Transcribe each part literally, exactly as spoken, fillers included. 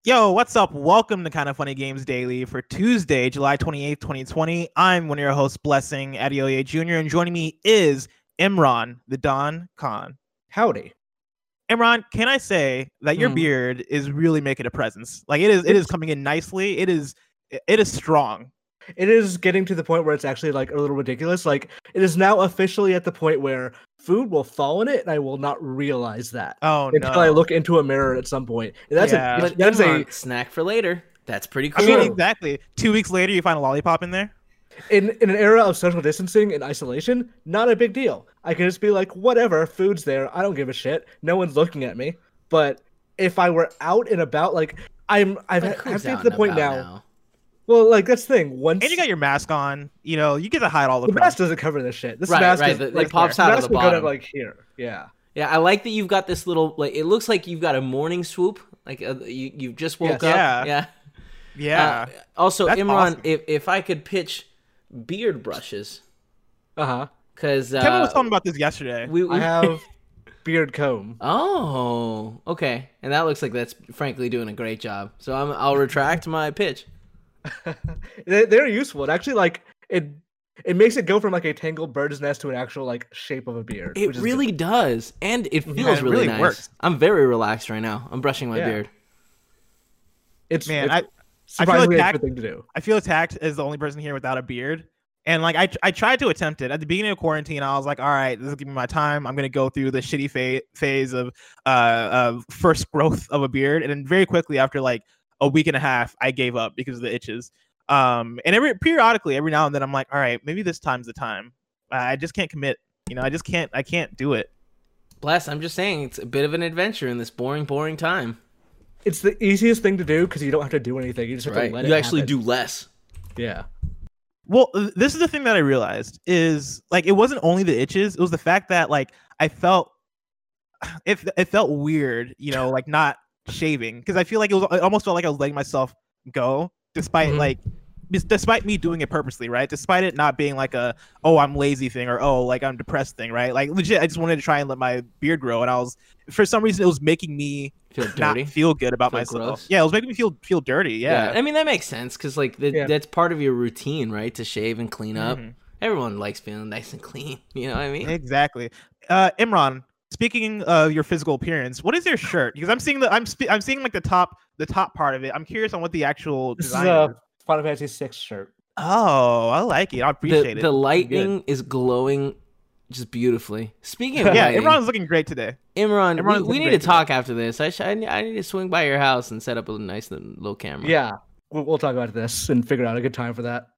Yo, what's up? Welcome to Kind of Funny Games Daily for Tuesday, July twenty-eighth, twenty twenty. I'm one of your hosts, Blessing Adeoye Junior, and joining me is Imran, the Don Khan. Howdy. Imran, can I say that your mm. beard is really making a presence? Like it is, it is coming in nicely. It is, it is strong. It is getting to the point where it's actually like a little ridiculous. Like it is now officially at the point where food will fall in it, and I will not realize that. Oh until no! I look into a mirror at some point. And that's yeah. a but that's a snack for later. That's pretty cool. I mean, exactly. Two weeks later, you find a lollipop in there. In in an era of social distancing and isolation, not a big deal. I can just be like, whatever, food's there. I don't give a shit. No one's looking at me. But if I were out and about, like I'm, I've like, I've get to the point now. now. Well, like that's the thing. Once and you got your mask on, you know, you get to hide all the. The mask doesn't cover this shit. This right, mask right. is the, like it pops there. out the of the bottom, like here. Yeah. Yeah, I like that you've got this little like. It looks like you've got a morning swoop. Like uh, you, you just woke yes. up. Yeah. Yeah. Yeah. Uh, also, That's Imran, awesome. if if I could pitch beard brushes, uh huh. Because uh, Kevin was talking about this yesterday. We, we... I have beard comb. Oh, okay, and that looks like that's frankly doing a great job. So I'm, I'll retract my pitch. They're useful. It actually like it. It makes it go from like a tangled bird's nest to an actual like shape of a beard. It which is really good. does, and it feels yeah, it really, really nice. works. I'm very relaxed right now. I'm brushing my Yeah. beard. It's Man, it's I, I feel surprisingly a attacked. good thing to do. I feel attacked as the only person here without a beard. And like I, I tried to attempt it at the beginning of quarantine. I was like, all right, this is giving me my time. I'm gonna go through the shitty fa- phase of uh of first growth of a beard, and then very quickly after like a week and a half, I gave up because of the itches. Um, and every periodically, every now and then, I'm like, all right, maybe this time's the time. I just can't commit. You know, I just can't. I can't do it. Bless, I'm just saying, it's a bit of an adventure in this boring, boring time. It's the easiest thing to do because you don't have to do anything. You just have Right. to let You it actually happen. do less. Yeah. Well, this is the thing that I realized is like it wasn't only the itches; it was the fact that like I felt it. It felt weird, you know, like not shaving because I feel like it was. It almost felt like I was letting myself go, despite Mhm. like, despite me doing it purposely, right? Despite it not being like a oh I'm lazy thing or oh like I'm depressed thing, right? Like legit, I just wanted to try and let my beard grow, and I was for some reason it was making me Feel not dirty. feel good about Feel myself. gross? Yeah, it was making me feel feel dirty. Yeah. I mean, that makes sense because like the, Yeah. that's part of your routine, right? To shave and clean up. Mhm. Everyone likes feeling nice and clean. You know what I mean? Exactly. Uh, Imran, speaking of your physical appearance, what is your shirt? Because I'm seeing the I'm spe- I'm seeing like the top the top part of it. I'm curious on what the actual This is design a is. Final Fantasy six shirt. Oh, I like it. I appreciate the, it. the lightning is glowing just beautifully. Speaking of yeah, lighting, Imran's looking great today. Imran, Imran's we, we looking need great to today. talk after this. I, sh- I need I need to swing by your house and set up a nice little camera. Yeah. We'll, we'll talk about this and figure out a good time for that.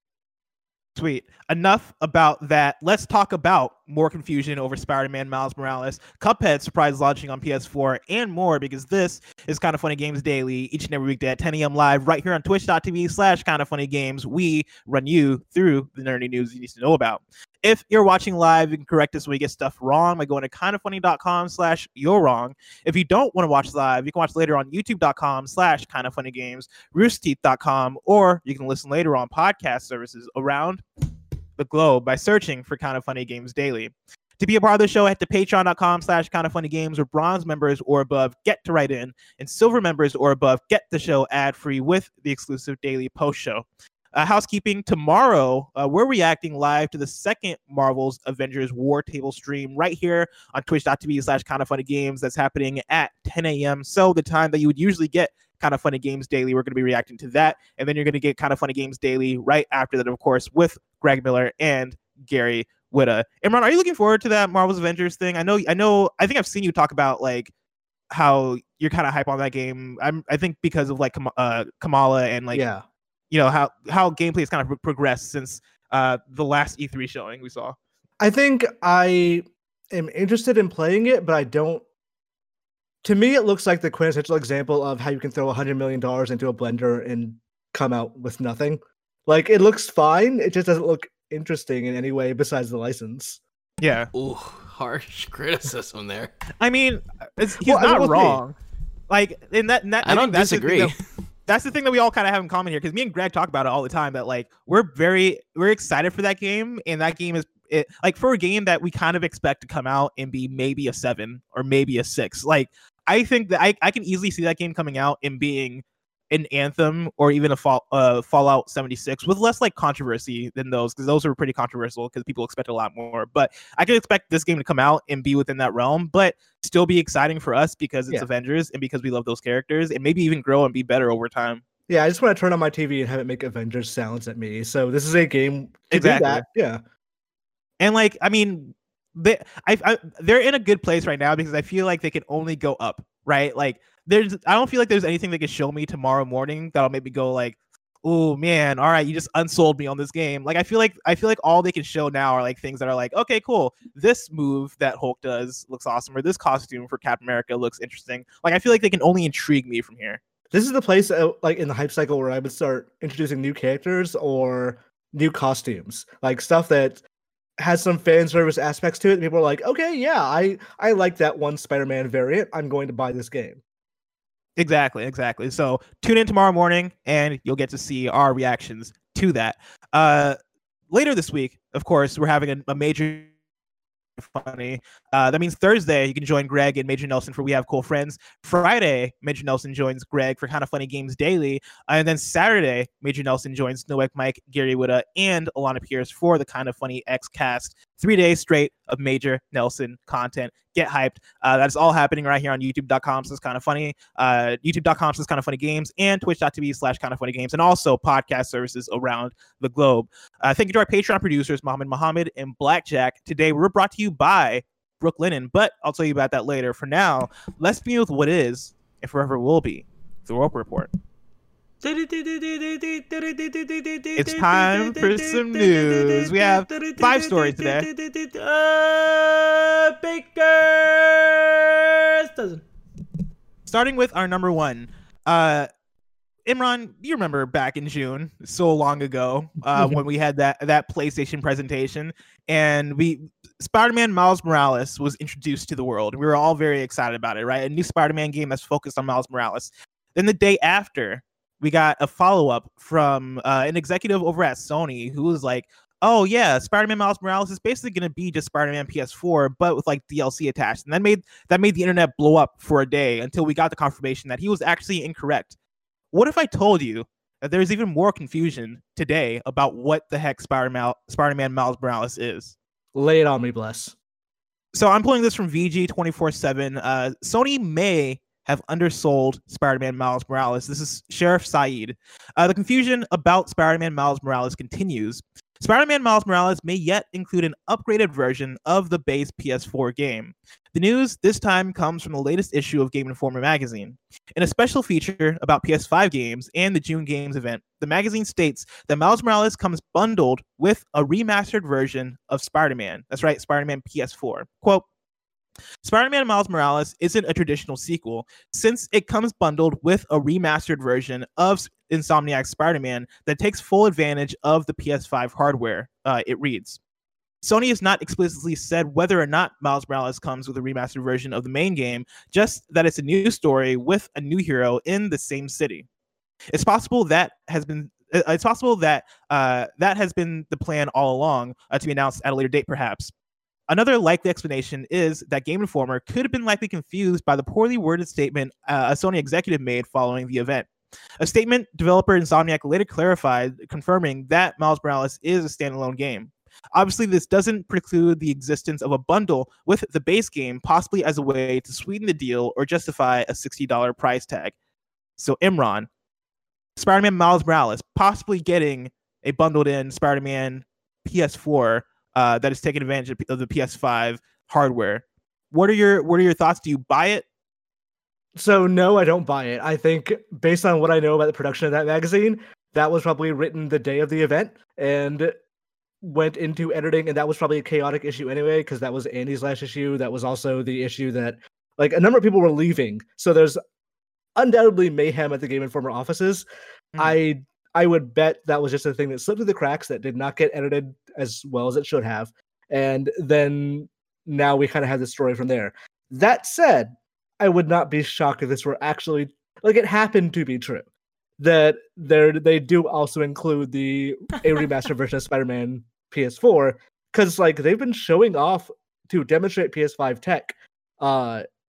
Sweet. Enough about that. Let's talk about more confusion over Spider-Man Miles Morales, Cuphead surprise launching on P S four, and more, because this is Kind of Funny Games Daily, each and every weekday at ten a.m. live right here on twitch.tv slash Kind of Funny Games. We run you through the nerdy news you need to know about. If you're watching live, you can correct us when we get stuff wrong by going to kindoffunny.com slash you're wrong. If you don't want to watch live, you can watch later on youtube.com slash kindoffunnygames, roosterteeth dot com, or you can listen later on podcast services around the globe by searching for Kind of Funny Games Daily. To be a part of the show, head to patreon.com slash kind of funny games, where bronze members or above get to write in, and silver members or above get the show ad-free with the exclusive daily post show. Uh, housekeeping, tomorrow uh, we're reacting live to the second Marvel's Avengers War Table stream right here on twitch.tv slash kind of funny games. That's happening at ten a.m. So the time that you would usually get Kind of Funny Games Daily, we're going to be reacting to that, and then you're going to get Kind of Funny Games Daily right after that, of course, with Greg Miller and Gary Whitta. Imran, are you looking forward to that Marvel's Avengers thing? I know, I know, I think I've seen you talk about like how you're kind of hype on that game. I'm, I think because of like Kam- uh, Kamala and like, yeah. you know, how how gameplay has kind of pro- progressed since uh the last E three showing we saw. I think I am interested in playing it, but I don't. To me, it looks like the quintessential example of how you can throw one hundred million dollars into a blender and come out with nothing. Like, it looks fine. It just doesn't look interesting in any way besides the license. Yeah. Ooh, harsh criticism there. I mean, it's, he's Well, I mean, not we'll see. wrong. Like, in that, in that I don't think that's the thing disagree. that- That's the thing that we all kind of have in common here, because me and Greg talk about it all the time. That like we're very we're excited for that game, and that game is it, like for a game that we kind of expect to come out and be maybe a seven or maybe a six. Like I think that I, I can easily see that game coming out and being an Anthem or even a fall, uh, Fallout seventy-six with less like controversy than those, because those are pretty controversial because people expect a lot more. But I can expect this game to come out and be within that realm, but still be exciting for us because it's Yeah. Avengers and because we love those characters, and maybe even grow and be better over time. Yeah, I just want to turn on my T V and have it make Avengers sounds at me. So this is a game to Exactly. do that. Yeah. And like, I mean, they, I, I, they're in a good place right now because I feel like they can only go up, right? Like, there's, I don't feel like there's anything they can show me tomorrow morning that'll make me go like, oh man, all right, you just unsold me on this game. Like, I feel like, I feel like all they can show now are like things that are like, okay, cool, this move that Hulk does looks awesome, or this costume for Captain America looks interesting. Like, I feel like they can only intrigue me from here. This is the place, uh, like in the hype cycle, where I would start introducing new characters or new costumes, like stuff that has some fan service aspects to it. And people are like, okay, yeah, I I like that one Spider-Man variant. I'm going to buy this game. Exactly, exactly. So tune in tomorrow morning, and you'll get to see our reactions to that. Uh, later this week, of course, we're having a, a major. Funny. Uh, that means Thursday you can join Greg and Major Nelson for We Have Cool Friends. Friday, Major Nelson joins Greg for Kind of Funny Games Daily. Uh, and then Saturday, Major Nelson joins Noek Mike, Gary Whitta, and Alana Pierce for the Kind of Funny X Cast. Three days straight of Major Nelson content. Get hyped. Uh, that's all happening right here on youtube.com slash kind of funny, uh, youtube.com slash kind of funny games, and twitch.tv slash kind of funny games, and also podcast services around the globe. Uh, thank you to our Patreon producers, Mohammed Mohammed and Blackjack. Today, we're brought to you by Brooke Lennon, but I'll tell you about that later. For now, let's begin with what is, and forever will be, the Rope Report. It's time for some news. We have five stories today. Uh, Baker's dozen. Starting with our number one. Uh, Imran, you remember back in June, so long ago, uh, when we had that that PlayStation presentation, and we Spider-Man Miles Morales was introduced to the world. We were all very excited about it, right? A new Spider-Man game that's focused on Miles Morales. Then the day after, we got a follow-up from uh, an executive over at Sony who was like, oh yeah, Spider-Man Miles Morales is basically going to be just Spider-Man P S four, but with like D L C attached. And that made that made the internet blow up for a day until we got the confirmation that he was actually incorrect. What if I told you that there's even more confusion today about what the heck Spider-Man Spider-Man Miles Morales is? Lay it on me, Bless. So I'm pulling this from V G twenty-four seven. Uh, Sony may have undersold Spider-Man Miles Morales. This is Sheriff Saeed. Uh, the confusion about Spider-Man Miles Morales continues. Spider-Man Miles Morales may yet include an upgraded version of the base P S four game. The news this time comes from the latest issue of Game Informer magazine. In a special feature about P S five games and the June Games event, the magazine states that Miles Morales comes bundled with a remastered version of Spider-Man. That's right, Spider-Man P S four. Quote, Spider-Man Miles Morales isn't a traditional sequel, since it comes bundled with a remastered version of Insomniac's Spider-Man that takes full advantage of the P S five hardware, uh, it reads. Sony has not explicitly said whether or not Miles Morales comes with a remastered version of the main game, just that it's a new story with a new hero in the same city. It's possible that has been it's possible that uh, that has been the plan all along, uh, to be announced at a later date, perhaps. Another likely explanation is that Game Informer could have been likely confused by the poorly worded statement uh, a Sony executive made following the event. A statement developer Insomniac later clarified, confirming that Miles Morales is a standalone game. Obviously, this doesn't preclude the existence of a bundle with the base game, possibly as a way to sweeten the deal or justify a sixty dollars price tag. So, Imran, Spider-Man Miles Morales possibly getting a bundled in Spider-Man P S four uh, that is taking advantage of the P S five hardware. What are your What are your thoughts? Do you buy it? So no, I don't buy it. I think based on what I know about the production of that magazine, that was probably written the day of the event and went into editing, and that was probably a chaotic issue anyway, because that was Andy's last issue. That was also the issue that, like, a number of people were leaving. So there's undoubtedly mayhem at the Game Informer offices. Mm. I I would bet that was just a thing that slipped through the cracks that did not get edited as well as it should have. And then now we kind of have the story from there. That said, I would not be shocked if this were actually, like, it happened to be true. That they they do also include the a remastered version of Spider-Man P S four, because like they've been showing off to demonstrate P S five tech uh,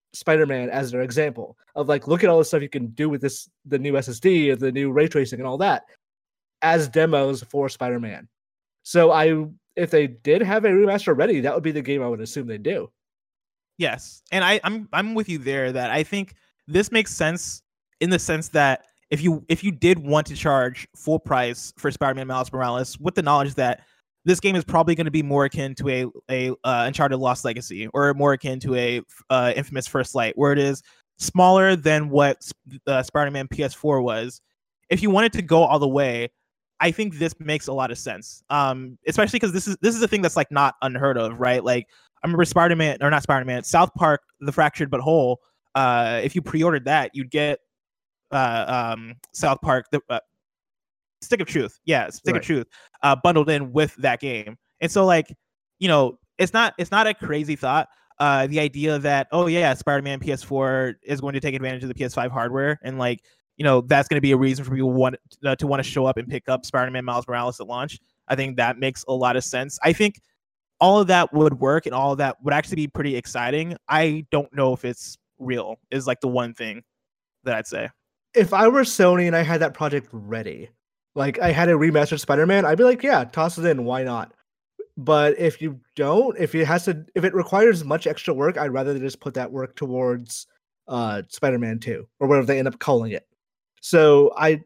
Spider-Man as their example of like, look at all the stuff you can do with this, the new S S D, the new ray tracing, and all that, as demos for Spider-Man. So I, if they did have a remaster ready, that would be the game I would assume they do. Yes, and I, I'm I'm with you there. That I think this makes sense in the sense that if you if you did want to charge full price for Spider-Man Miles Morales, with the knowledge that this game is probably going to be more akin to a a uh, Uncharted Lost Legacy, or more akin to a uh, Infamous First Light, where it is smaller than what uh, Spider-Man P S four was. If you wanted to go all the way, I think this makes a lot of sense. Um, especially because this is this is a thing that's like not unheard of, right? Like I remember Spider-Man, or not Spider-Man, South Park: The Fractured But Whole. Uh, if you pre-ordered that, you'd get uh, um, South Park: The uh, Stick of Truth, yeah, Stick Right. of Truth, uh, bundled in with that game. And so, like, you know, it's not it's not a crazy thought. Uh, the idea that, oh yeah, Spider-Man P S four is going to take advantage of the P S five hardware, and like, you know, that's going to be a reason for people want uh, to want to show up and pick up Spider-Man Miles Morales at launch. I think that makes a lot of sense. I think all of that would work, and all of that would actually be pretty exciting. I don't know if it's real, is like the one thing that I'd say. If I were Sony and I had that project ready, like I had a remastered Spider-Man, I'd be like, yeah, toss it in, why not? But if you don't, if it has to, if it requires much extra work, I'd rather they just put that work towards uh, Spider-Man two, or whatever they end up calling it. So I,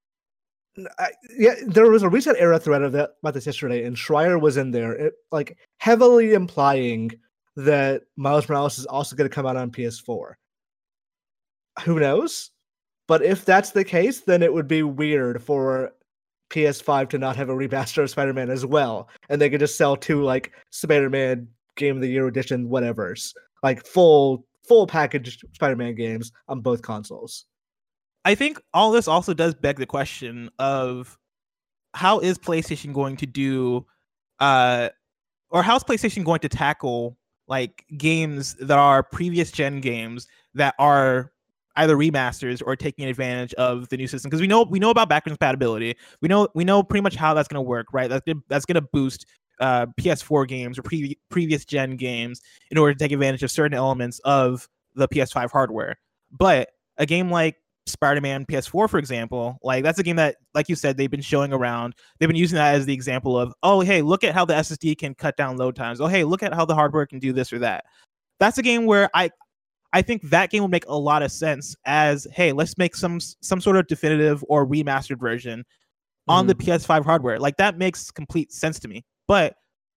I, yeah, there was a recent era thread of that about this yesterday, and Schreier was in there, it, like heavily implying that Miles Morales is also going to come out on P S four. Who knows? But if that's the case, then it would be weird for P S five to not have a remaster of Spider-Man as well, and they could just sell two like Spider-Man Game of the Year edition whatevers, like full full package Spider-Man games on both consoles. I think all this also does beg the question of how is PlayStation going to do, uh, or how's PlayStation going to tackle like games that are previous gen games that are either remasters or taking advantage of the new system? Because we know we know about backwards compatibility. We know we know pretty much how that's going to work, right? That's gonna, that's going to boost uh, P S four games or pre- previous gen games in order to take advantage of certain elements of the P S five hardware. But a game like Spider-Man P S four, for example, like that's a game that, like you said, they've been showing around. They've been using that as the example of, oh, hey, look at how the S S D can cut down load times. Oh, hey, look at how the hardware can do this or that. That's a game where I I think that game would make a lot of sense as, hey, let's make some some sort of definitive or remastered version on Mhm. the P S five hardware. Like that makes complete sense to me. But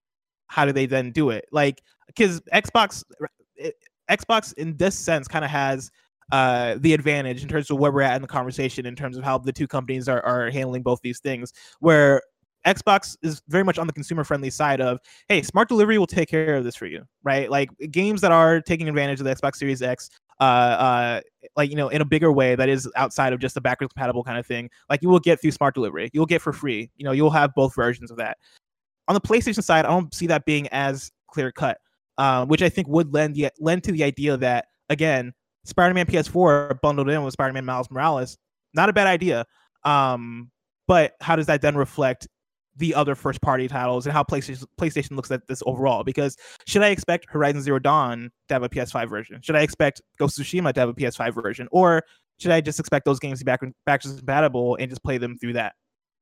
how do they then do it? Like, because Xbox it, Xbox in this sense kind of has uh, the advantage in terms of where we're at in the conversation, in terms of how the two companies are, are handling both these things, where Xbox is very much on the consumer friendly side of, hey, smart delivery will take care of this for you, right? Like games that are taking advantage of the Xbox Series X, uh, uh, like, you know, in a bigger way that is outside of just the backwards compatible kind of thing, like you will get through smart delivery. You'll get for free. You know, you'll have both versions of that. On the PlayStation side, I don't see that being as clear cut, uh, which I think would lend the, lend to the idea that, again, Spider-Man P S four bundled in with Spider-Man Miles Morales, not a bad idea. Um, but how does that then reflect the other first-party titles and how PlayStation PlayStation looks at this overall? Because should I expect Horizon Zero Dawn to have a P S five version? Should I expect Ghost of Tsushima to have a P S five version? Or should I just expect those games to be back, backwards compatible and just play them through that?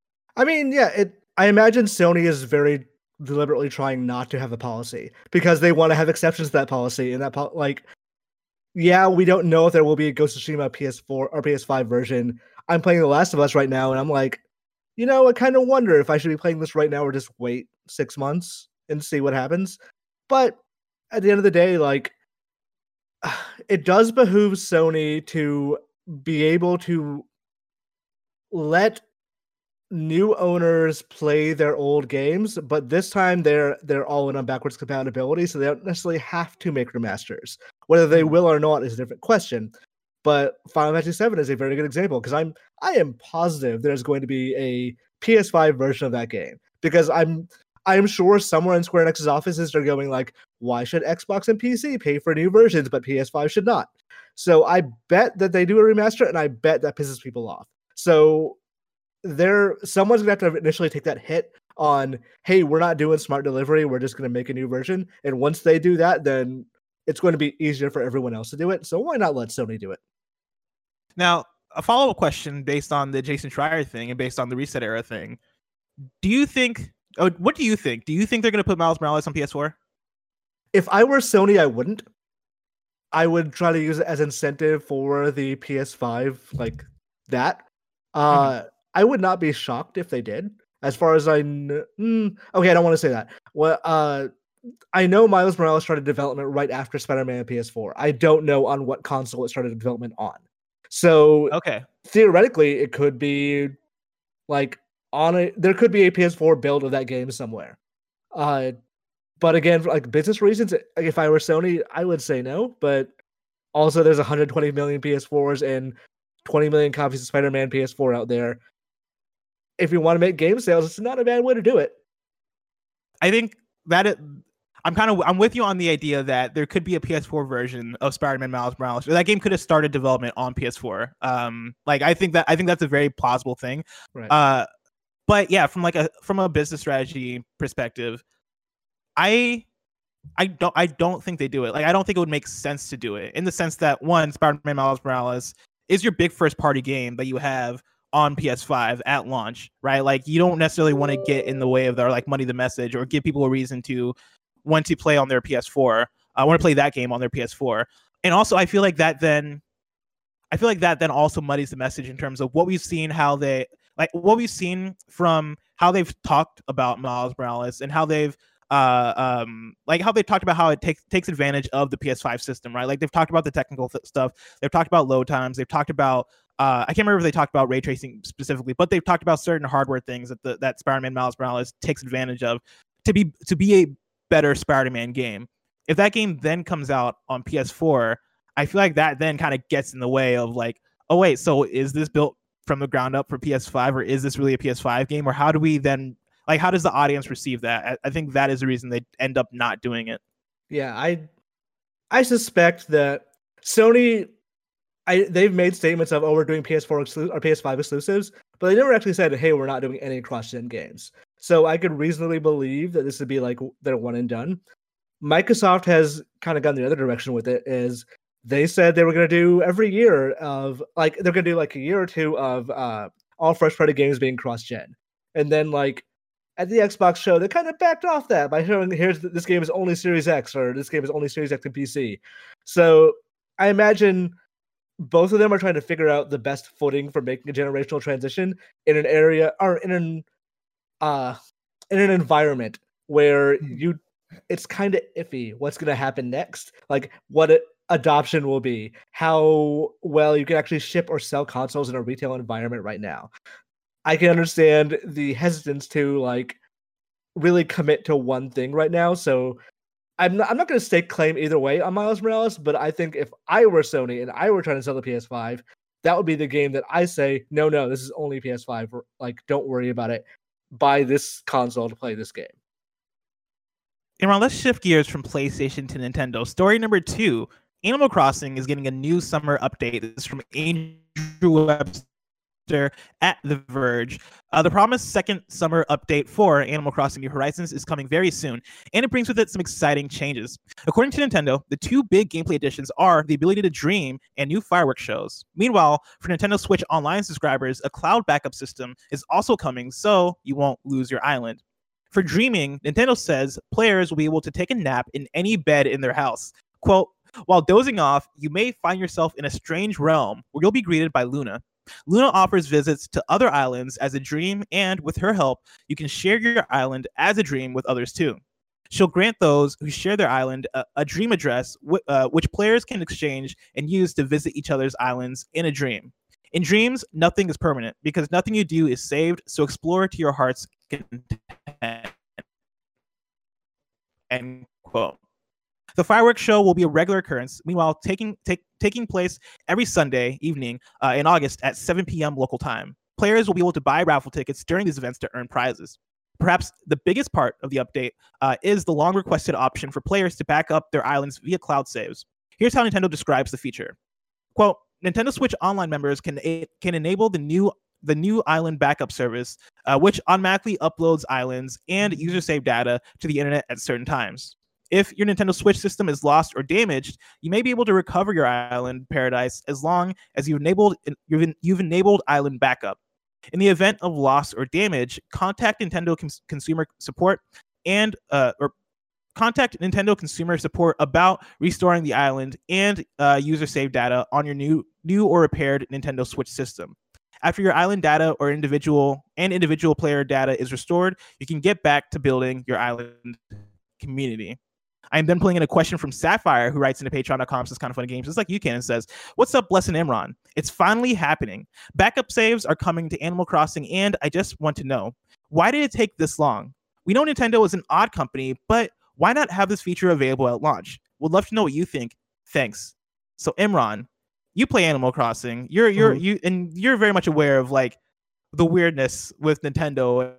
I mean, yeah, it. I imagine Sony is very deliberately trying not to have a policy because they want to have exceptions to that policy, and that po- like, yeah, we don't know if there will be a Ghost of Tsushima P S four or P S five version. I'm playing The Last of Us right now, and I'm like, you know, I kind of wonder if I should be playing this right now or just wait six months and see what happens. But at the end of the day, like, it does behoove Sony to be able to let new owners play their old games, but this time they're they're all in on backwards compatibility, so they don't necessarily have to make remasters. Whether they will or not is a different question. But Final Fantasy seven is a very good example because I'm I am positive there's going to be a P S five version of that game because I'm I'm sure somewhere in Square Enix's offices they're going like, why should Xbox and P C pay for new versions but P S five should not? So I bet that they do a remaster, and I bet that pisses people off. So there, someone's gonna have to initially take that hit on, hey, we're not doing smart delivery, we're just gonna make a new version. And once they do that, then it's going to be easier for everyone else to do it. So why not let Sony do it? Now, a follow-up question based on the Jason Schreier thing and based on the Reset Era thing. Do you think, oh, what do you think? Do you think they're going to put Miles Morales on P S four? If I were Sony, I wouldn't. I would try to use it as incentive for the P S five, like that. Uh, mm-hmm. I would not be shocked if they did. As far as I know, mm, okay, I don't want to say that. Well, uh, I know Miles Morales started development right after Spider-Man P S four. I don't know on what console it started development on. So okay, theoretically, it could be like on a there could be a P S four build of that game somewhere. Uh, but again, for like business reasons, if I were Sony, I would say no. But also, there's one hundred twenty million P S fours and twenty million copies of Spider-Man P S four out there. If you want to make game sales, it's not a bad way to do it. I think that it, I'm kind of I'm with you on the idea that there could be a P S four version of Spider-Man Miles Morales. That game could have started development on P S four. Um, like I think that I think that's a very plausible thing. Right. Uh, but yeah, from like a from a business strategy perspective, I I don't I don't think they do it. Like I don't think it would make sense to do it in the sense that one, Spider-Man Miles Morales is your big first party game that you have on P S five at launch, right? Like you don't necessarily want to get in the way of their like money the message or give people a reason to want to play on their P S four. I uh, want to play that game on their P S four. And also I feel like that then I feel like that then also muddies the message in terms of what we've seen, how they like what we've seen from how they've talked about Miles Morales and how they've uh um like how they talked about how it takes takes advantage of the P S five system, right? Like they've talked about the technical th- stuff, they've talked about load times, they've talked about uh I can't remember if they talked about ray tracing specifically, but they've talked about certain hardware things that the that Spider-Man Miles Morales takes advantage of to be to be a better Spider-Man game. If that game then comes out on P S four, I feel like that then kind of gets in the way of like, oh wait, so is this built from the ground up for P S five, or is this really a P S five game, or how do we then like how does the audience receive that? I, I think that is the reason they end up not doing it. Yeah, I I suspect that Sony I they've made statements of, oh, we're doing P S four exclu- or P S five exclusives, but they never actually said, hey, we're not doing any cross-gen games. So I could reasonably believe that this would be like their one and done. Microsoft has kind of gone the other direction with it, is they said they were going to do every year of like they're going to do like a year or two of uh, all first-party games being cross-gen, and then like at the Xbox show they kind of backed off that by showing here's this game is only Series X or this game is only Series X and P C. So I imagine both of them are trying to figure out the best footing for making a generational transition in an area or in an uh in an environment where you it's kind of iffy what's going to happen next, like what it, adoption will be, how well you can actually ship or sell consoles in a retail environment right now. I can understand the hesitance to like really commit to one thing right now. So I'm not, I'm not going to stake claim either way on Miles Morales, but I think if I were Sony and I were trying to sell the P S five, that would be the game that I say, no, no, this is only P S five. Like, don't worry about it. Buy this console to play this game. Imran, let's shift gears from PlayStation to Nintendo. Story number two, Animal Crossing is getting a new summer update. This is from Andrew Webster at The Verge. Uh, the promised second summer update for Animal Crossing New Horizons is coming very soon, and it brings with it some exciting changes. According to Nintendo, the two big gameplay additions are the ability to dream and new fireworks shows. Meanwhile, for Nintendo Switch Online subscribers, a cloud backup system is also coming, so you won't lose your island. For dreaming, Nintendo says players will be able to take a nap in any bed in their house. Quote, while dozing off, you may find yourself in a strange realm where you'll be greeted by Luna. Luna offers visits to other islands as a dream, and with her help, you can share your island as a dream with others too. She'll grant those who share their island a, a dream address, w- uh, which players can exchange and use to visit each other's islands in a dream. In dreams, nothing is permanent because nothing you do is saved, so explore to your heart's content. End quote. The fireworks show will be a regular occurrence, meanwhile taking take, taking place every Sunday evening uh, in August at seven p.m. local time. Players will be able to buy raffle tickets during these events to earn prizes. Perhaps the biggest part of the update uh, is the long-requested option for players to back up their islands via cloud saves. Here's how Nintendo describes the feature. Quote, Nintendo Switch Online members can, can enable the new the new island backup service, uh, which automatically uploads islands and user save data to the internet at certain times. If your Nintendo Switch system is lost or damaged, you may be able to recover your island paradise as long as you've enabled you've, you've enabled island backup. In the event of loss or damage, contact Nintendo cons- consumer support and uh, or contact Nintendo consumer support about restoring the island and uh, user save data on your new new or repaired Nintendo Switch system. After your island data or individual and individual player data is restored, you can get back to building your island community. I'm then pulling in a question from Sapphire, who writes into patreon dot com slash kind of funny games, just like you can, and says, "What's up, Bless and Imran? It's finally happening. Backup saves are coming to Animal Crossing, and I just want to know, why did it take this long? We know Nintendo is an odd company, but why not have this feature available at launch? Would love to know what you think. Thanks." So Imran, you play Animal Crossing. You're you're mm-hmm. you and you're very much aware of like the weirdness with Nintendo.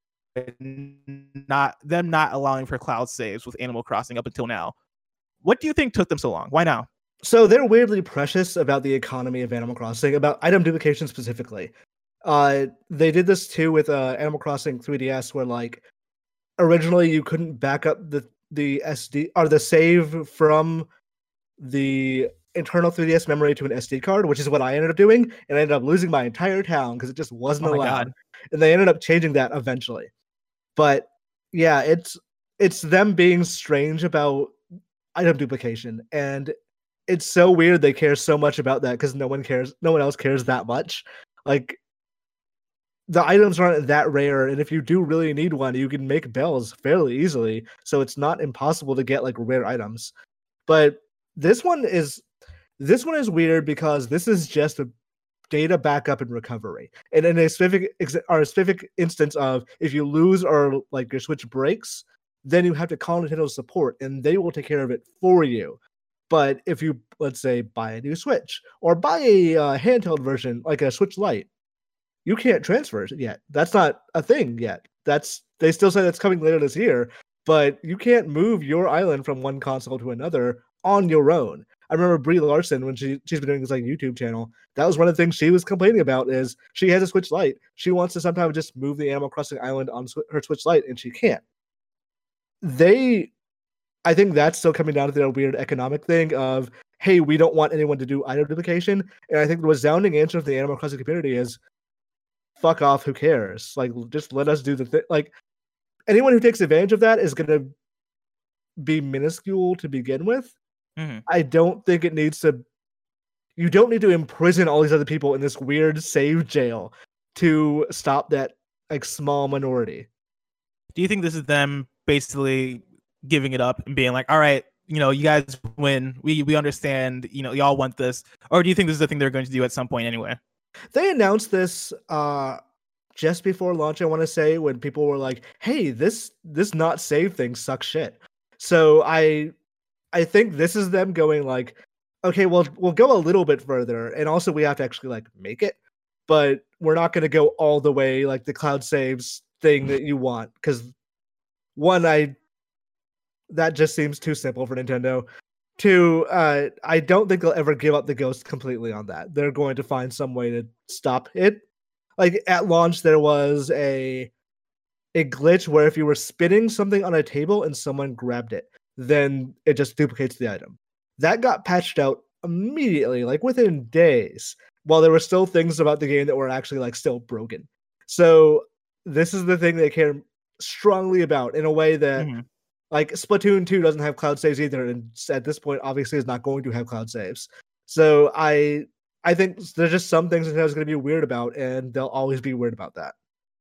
Not them not allowing for cloud saves with Animal Crossing up until now. What do you think took them so long? Why now? So they're weirdly precious about the economy of Animal Crossing, about item duplication specifically. Uh, they did this too with uh, Animal Crossing three D S, where like originally you couldn't back up the the S D or the save from the internal three D S memory to an S D card, which is what I ended up doing, and I ended up losing my entire town because it just wasn't oh allowed. God. And they ended up changing that eventually. But yeah, it's it's them being strange about item duplication, and it's so weird they care so much about that because no one cares, no one else cares that much. Like the items aren't that rare, and if you do really need one, you can make bells fairly easily. So it's not impossible to get like rare items. But this one is this one is weird because this is just a data backup and recovery, and in a specific or a specific instance of if you lose or like your Switch breaks, then you have to call Nintendo support and they will take care of it for you. But if you, let's say, buy a new Switch or buy a uh, handheld version like a Switch Lite, you can't transfer it yet. That's not a thing yet. That's they still say that's coming later this year, but you can't move your island from one console to another on your own. I remember Brie Larson, when she, she's been doing this like YouTube channel, that was one of the things she was complaining about is she has a Switch Lite. She wants to sometimes just move the Animal Crossing island on sw- her Switch Lite, and she can't. They, I think that's still coming down to their weird economic thing of, hey, we don't want anyone to do item duplication. And I think the resounding answer of the Animal Crossing community is, fuck off, who cares? Like, just let us do the thing. Like, anyone who takes advantage of that is going to be minuscule to begin with. Mm-hmm. I don't think it needs to. You don't need to imprison all these other people in this weird save jail to stop that like small minority. Do you think this is them basically giving it up and being like, all right, you know, you guys win. We we understand, you know, y'all want this. Or do you think this is the thing they're going to do at some point anyway? They announced this uh, just before launch, I want to say, when people were like, hey, this this not save thing sucks shit. So I I think this is them going like, okay, well, we'll go a little bit further. And also we have to actually like make it. But we're not going to go all the way like the cloud saves thing that you want. Because one, I that just seems too simple for Nintendo. Two, uh, I don't think they'll ever give up the ghost completely on that. They're going to find some way to stop it. Like at launch, there was a a glitch where if you were spinning something on a table and someone grabbed it, then it just duplicates the item. That got patched out immediately, like within days, while there were still things about the game that were actually like still broken. So this is the thing they care strongly about in a way that mm-hmm. like Splatoon two doesn't have cloud saves either, and at this point obviously is not going to have cloud saves. So I I think there's just some things Nintendo's going to be weird about, and they'll always be weird about that.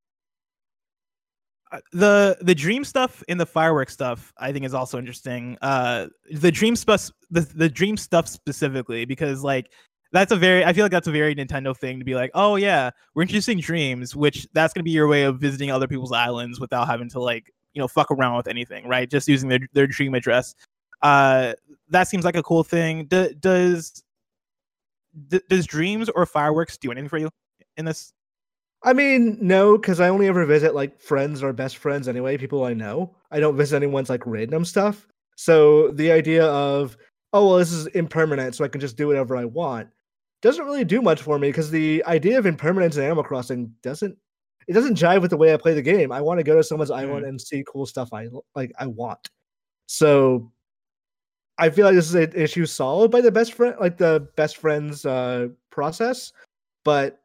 The the dream stuff and the fireworks stuff I think is also interesting. Uh, the dream stuff, the the dream stuff specifically, because like that's a very I feel like that's a very Nintendo thing to be like, oh yeah, we're introducing dreams, which that's gonna be your way of visiting other people's islands without having to like you know fuck around with anything, right? Just using their their dream address. Uh, that seems like a cool thing. D- does d- does dreams or fireworks do anything for you in this? I mean, no, because I only ever visit like friends or best friends anyway, people I know. I don't visit anyone's like random stuff. So the idea of, oh, well, this is impermanent, so I can just do whatever I want, doesn't really do much for me because the idea of impermanence in Animal Crossing doesn't, it doesn't jive with the way I play the game. I want to go to someone's mm. island and see cool stuff I like, I want. So I feel like this is an issue solved by the best friend, like the best friends uh, process, but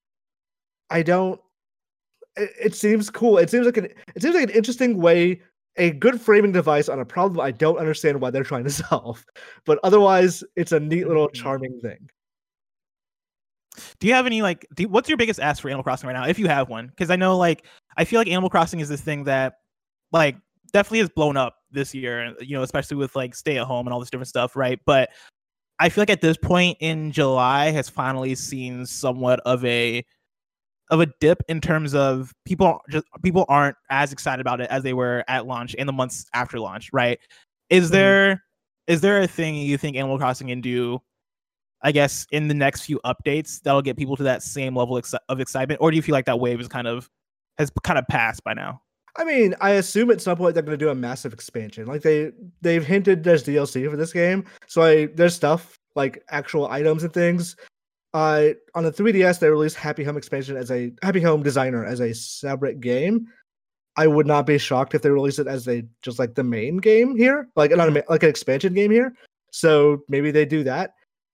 I don't. It, it seems cool. It seems like an. It seems like an interesting way, a good framing device on a problem I don't understand why they're trying to solve. But otherwise, it's a neat little charming thing. Do you have any like? Do, what's your biggest ask for Animal Crossing right now, if you have one? Because I know, like, I feel like Animal Crossing is this thing that, like, definitely has blown up this year. You know, especially with like stay at home and all this different stuff, right? But I feel like at this point in July has finally seen somewhat of a of a dip in terms of people just people aren't as excited about it as they were at launch and the months after launch, right? Is mm-hmm. there is there a thing you think Animal Crossing can do, I guess, in the next few updates that'll get people to that same level ex- of excitement, or do you feel like that wave is kind of has kind of passed by now? I mean, I assume at some point they're going to do a massive expansion. Like they they've hinted there's D L C for this game, so I, there's stuff like actual items and things. Uh, on the three D S, they released Happy Home expansion as a Happy Home Designer as a separate game. I would not be shocked if they release it as a just like the main game here, like not a, like an expansion game here. So maybe they do that.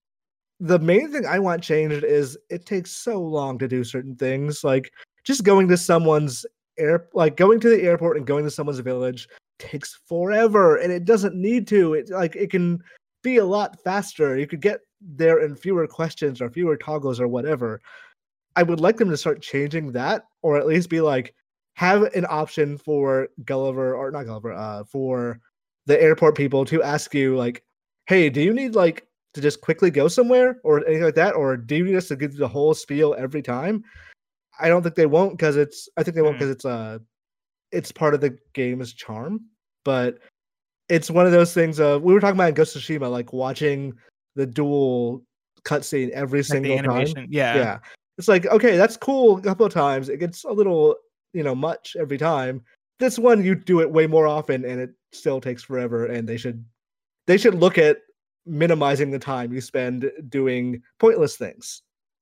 The main thing I want changed is it takes so long to do certain things. Like just going to someone's air, like going to the airport and going to someone's village takes forever, and it doesn't need to. It like it can be a lot faster. You could get there in fewer questions or fewer toggles or whatever. I would like them to start changing that, or at least be like have an option for Gulliver or not Gulliver, uh, for the airport people to ask you like, "Hey, do you need like to just quickly go somewhere or anything like that, or do you need us to give you the whole spiel every time?" I don't think they won't because it's. I think they won't because it's uh, it's part of the game's charm. But it's one of those things. Of we were talking about in Ghost of Tsushima, like watching the duel cutscene every like single time. Yeah, yeah. It's like okay, that's cool a couple of times. It gets a little, you know, much every time. This one you do it way more often, and it still takes forever. And they should, they should look at minimizing the time you spend doing pointless things.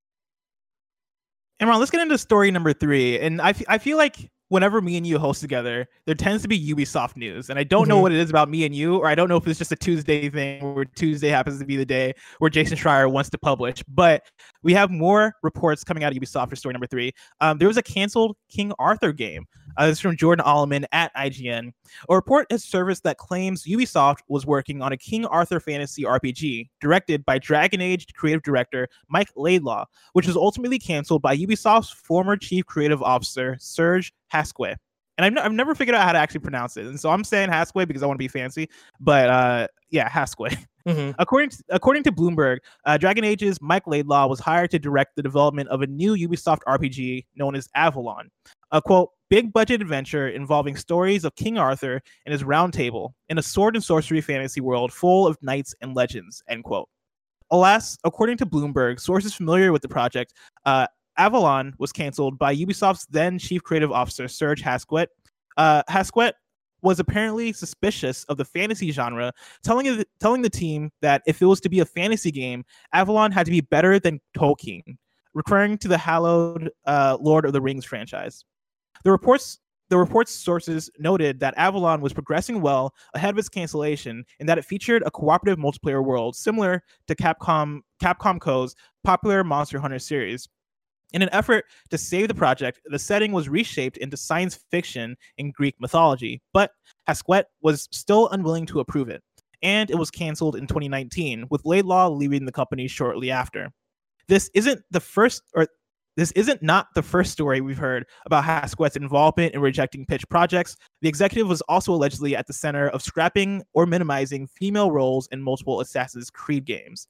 And Ron, let's get into story number three. And I, f- I feel like whenever me and you host together, there tends to be Ubisoft news. And I don't mm-hmm. know what it is about me and you, or I don't know if it's just a Tuesday thing where Tuesday happens to be the day where Jason Schreier wants to publish. But we have more reports coming out of Ubisoft for story number three. Um, there was a canceled King Arthur game. Uh, this is from Jordan Alleman at I G N. A report has surfaced that claims Ubisoft was working on a King Arthur fantasy R P G directed by Dragon Age creative director Mike Laidlaw, which was ultimately canceled by Ubisoft's former chief creative officer, Serge Hasque. And I've, n- I've never figured out how to actually pronounce it. And so I'm saying Hasque because I want to be fancy. But uh, yeah, Hasque. Mm-hmm. According to, according to Bloomberg, uh, Dragon Age's Mike Laidlaw was hired to direct the development of a new Ubisoft R P G known as Avalon. A quote, big budget adventure involving stories of King Arthur and his round table in a sword and sorcery fantasy world full of knights and legends, end quote. Alas, according to Bloomberg, sources familiar with the project, uh, Avalon was canceled by Ubisoft's then chief creative officer, Serge Hasque. Uh, Hasque was apparently suspicious of the fantasy genre, telling the, telling the team that if it was to be a fantasy game, Avalon had to be better than Tolkien, referring to the hallowed uh, Lord of the Rings franchise. The reports the report's sources noted that Avalon was progressing well ahead of its cancellation and that it featured a cooperative multiplayer world similar to Capcom Capcom Co's popular Monster Hunter series. In an effort to save the project, the setting was reshaped into science fiction and Greek mythology, but Hasque was still unwilling to approve it, and it was canceled in twenty nineteen, with Laidlaw leaving the company shortly after. This isn't the first, or This isn't not the first story we've heard about Hasque's involvement in rejecting pitch projects. The executive was also allegedly at the center of scrapping or minimizing female roles in multiple Assassin's Creed games.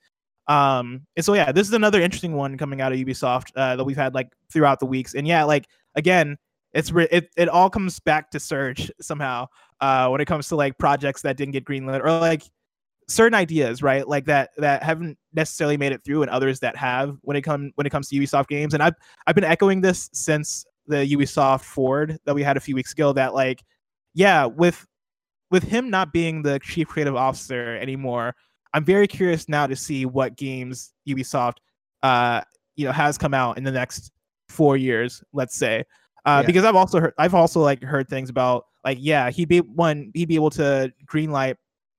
Um, and so, yeah, this is another interesting one coming out of Ubisoft uh, that we've had like throughout the weeks. And yeah, like, again, it's re- it, it all comes back to Serge somehow uh, when it comes to like projects that didn't get greenlit or like certain ideas, right? Like that that haven't necessarily made it through, and others that have when it come when it comes to Ubisoft games. And I've I've been echoing this since the Ubisoft Forward that we had a few weeks ago. That like, yeah, with with him not being the chief creative officer anymore, I'm very curious now to see what games Ubisoft, uh, you know, has come out in the next four years, let's say, uh, yeah. because I've also heard I've also like heard things about like yeah, he'd be one he'd be able to greenlight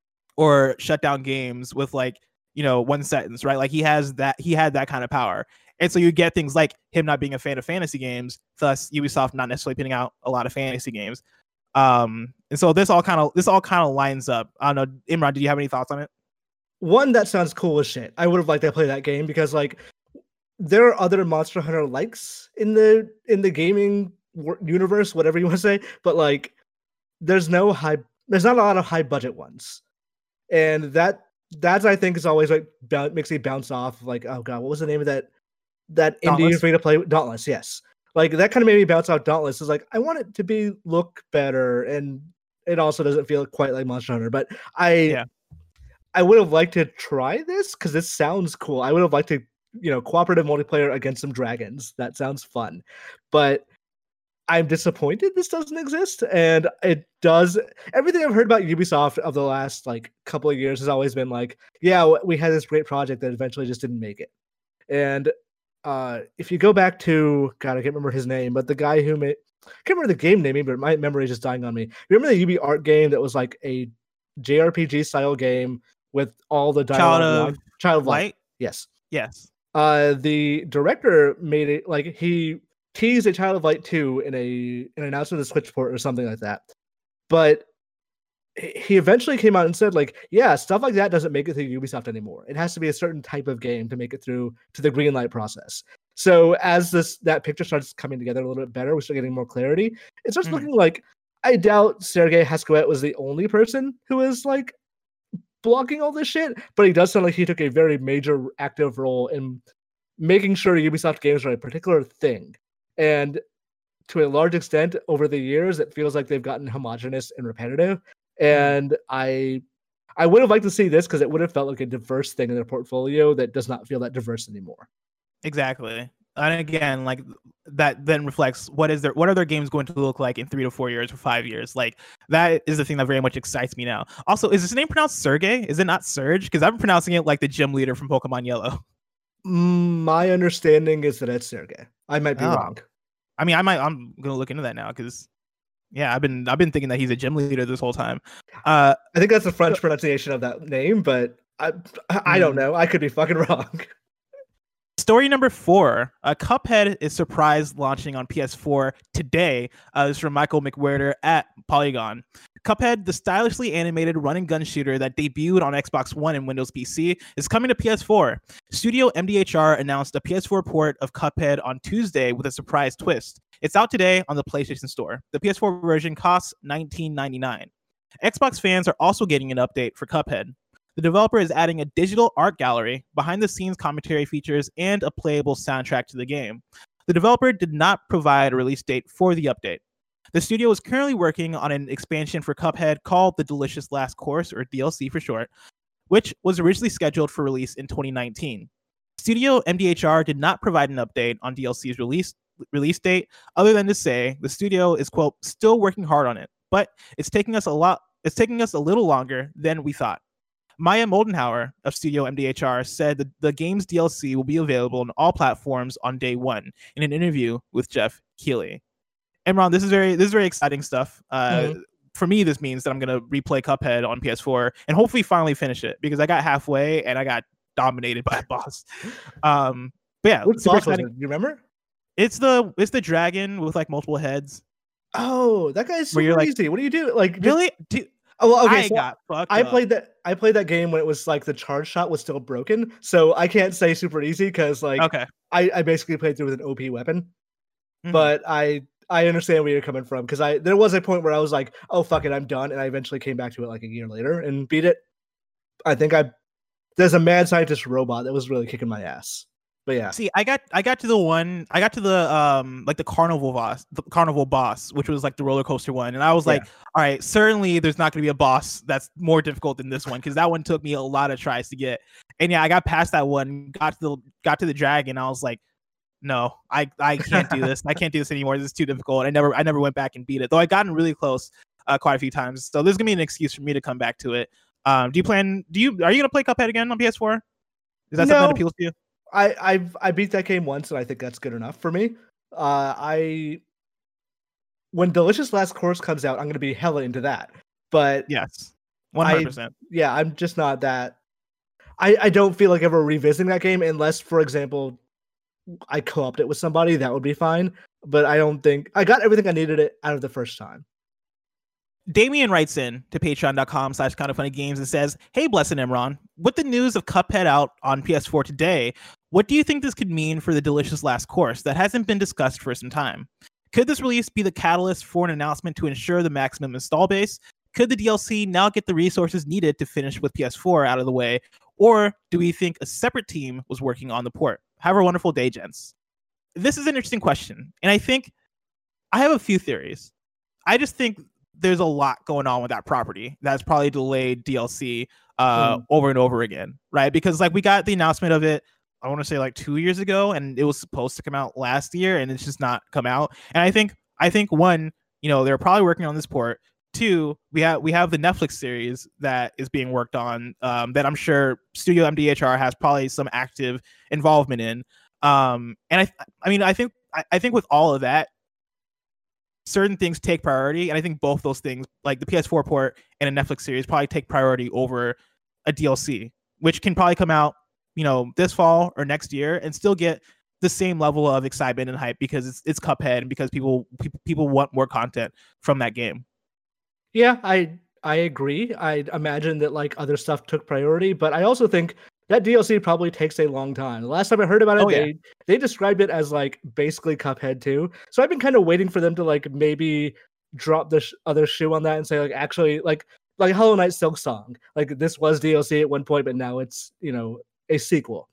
or shut down games with like, you know, one sentence, right? Like he has that he had that kind of power. And so you get things like him not being a fan of fantasy games, thus Ubisoft not necessarily putting out a lot of fantasy games. Um, and so this all kind of this all kind of lines up. I don't know, Imran, do you have any thoughts on it? One, that sounds cool as shit. I would have liked to play that game because like there are other Monster Hunter likes in the in the gaming universe, whatever you want to say, but like there's no high there's not a lot of high budget ones. And that that's I think is always like b- makes me bounce off like, oh god, what was the name of that that indie free to play Dauntless? Yes. Like that kind of made me bounce off Dauntless. Is like I want it to be look better, and it also doesn't feel quite like Monster Hunter, but I yeah. I would have liked to try this because this sounds cool. I would have liked to, you know, cooperative multiplayer against some dragons. That sounds fun. But I'm disappointed this doesn't exist. And it does. Everything I've heard about Ubisoft of the last like couple of years has always been like, yeah, we had this great project that eventually just didn't make it. And uh, if you go back to, God, I can't remember his name, but the guy who made, I can't remember the game name, but my memory is just dying on me. Remember the Ubi art game that was like a J R P G style game with all the dialogue? Child of, Child of Light? Light? Yes. Yes. Uh, the director made it, like, he teased a Child of Light two in a an announcement of the Switch port or something like that. But he eventually came out and said, like, yeah, stuff like that doesn't make it through Ubisoft anymore. It has to be a certain type of game to make it through to the green light process. So as this that picture starts coming together a little bit better, we start getting more clarity. It starts mm. looking like, I doubt Sergei Haskowet was the only person who is like blocking all this shit, but he does sound like he took a very major active role in making sure Ubisoft games are a particular thing. And to a large extent, over the years, it feels like they've gotten homogenous and repetitive. And I I would have liked to see this because it would have felt like a diverse thing in their portfolio that does not feel that diverse anymore. Exactly. And again, like that then reflects what is their what are their games going to look like in three to four years or five years? Like that is the thing that very much excites me now. Also, is his name pronounced Sergey? Is it not Serge? Because I'm pronouncing it like the gym leader from Pokemon Yellow. My understanding is that it's Sergey. I might be oh. wrong. I mean, I might. I'm gonna look into that now because, yeah, I've been I've been thinking that he's a gym leader this whole time. Uh, I think that's the French pronunciation of that name, but I I don't know. I could be fucking wrong. Story number four, uh, Cuphead is surprise launching on P S four today. Uh, this is from Michael McWherter at Polygon. Cuphead, the stylishly animated run-and-gun shooter that debuted on Xbox One and Windows P C, is coming to P S four. Studio M D H R announced a P S four port of Cuphead on Tuesday with a surprise twist. It's out today on the PlayStation Store. The P S four version costs nineteen ninety-nine. Xbox fans are also getting an update for Cuphead. The developer is adding a digital art gallery, behind-the-scenes commentary features, and a playable soundtrack to the game. The developer did not provide a release date for the update. The studio is currently working on an expansion for Cuphead called The Delicious Last Course, or D L C for short, which was originally scheduled for release in twenty nineteen. Studio M D H R did not provide an update on D L C's release, release date, other than to say the studio is, quote, still working hard on it, but it's taking us a lot. It's taking us a little longer than we thought. Maya Moldenhauer of Studio M D H R said that the game's D L C will be available on all platforms on day one in an interview with Jeff Keighley. Imran, this is very this is very exciting stuff. Uh, mm-hmm. For me, this means that I'm going to replay Cuphead on P S four and hopefully finally finish it because I got halfway and I got dominated by a boss. Um, but yeah, what boss was it? You remember? It's the it's the dragon with like multiple heads. Oh, that guy's super like, easy. What do you do? Like really? Do, Oh, well, okay. I so got fucked I up. played that. I played that game when it was like the charge shot was still broken, so I can't say super easy because like okay. I, I basically played through with an O P weapon. Mm-hmm. But I I understand where you're coming from because I there was a point where I was like, oh fuck it, I'm done, and I eventually came back to it like a year later and beat it. I think I there's a mad scientist robot that was really kicking my ass. But yeah. See, I got I got to the one I got to the um like the carnival boss, the carnival boss, which was like the roller coaster one, and I was like, yeah. all right, certainly there's not going to be a boss that's more difficult than this one because that one took me a lot of tries to get. And yeah, I got past that one, got to the got to the dragon. I was like, no, I I can't do this. I can't do this anymore. This is too difficult. I never I never went back and beat it, though. I gotten really close uh, quite a few times. So there's gonna be an excuse for me to come back to it. Um, do you plan? Do you are you gonna play Cuphead again on P S four? Is that no. something that appeals to you? I I've I beat that game once and I think that's good enough for me. Uh, I when Delicious Last Course comes out, I'm gonna be hella into that. But yes, one hundred percent. Yeah, I'm just not that. I I don't feel like ever revisiting that game unless, for example, I co-opted it with somebody. That would be fine. But I don't think I got everything I needed it out of the first time. Damien writes in to patreon.com slash kind of funny games and says, "Hey, Blessed Imran, with the news of Cuphead out on P S four today, what do you think this could mean for the Delicious Last Course that hasn't been discussed for some time? Could this release be the catalyst for an announcement to ensure the maximum install base? Could the D L C now get the resources needed to finish with P S four out of the way? Or do we think a separate team was working on the port? Have a wonderful day, gents." This is an interesting question. And I think I have a few theories. I just think there's a lot going on with that property that's probably delayed D L C uh, mm. over and over again, right? Because like we got the announcement of it, I want to say like two years ago, and it was supposed to come out last year, and it's just not come out. And I think I think one, you know, they're probably working on this port. Two, we have we have the Netflix series that is being worked on um, that I'm sure Studio M D H R has probably some active involvement in. Um, and I I mean I think I, I think with all of that, certain things take priority, and I think both those things, like the P S four port and a Netflix series, probably take priority over a D L C, which can probably come out, you know, this fall or next year and still get the same level of excitement and hype because it's it's Cuphead and because people people, people want more content from that game. Yeah, I I agree. I imagine that like other stuff took priority, but I also think that D L C probably takes a long time. The last time I heard about it, oh, they yeah. they described it as like basically Cuphead two. So I've been kind of waiting for them to like maybe drop the sh- other shoe on that and say like actually like like Hollow Knight Silksong. Like this was D L C at one point, but now it's, you know, a sequel.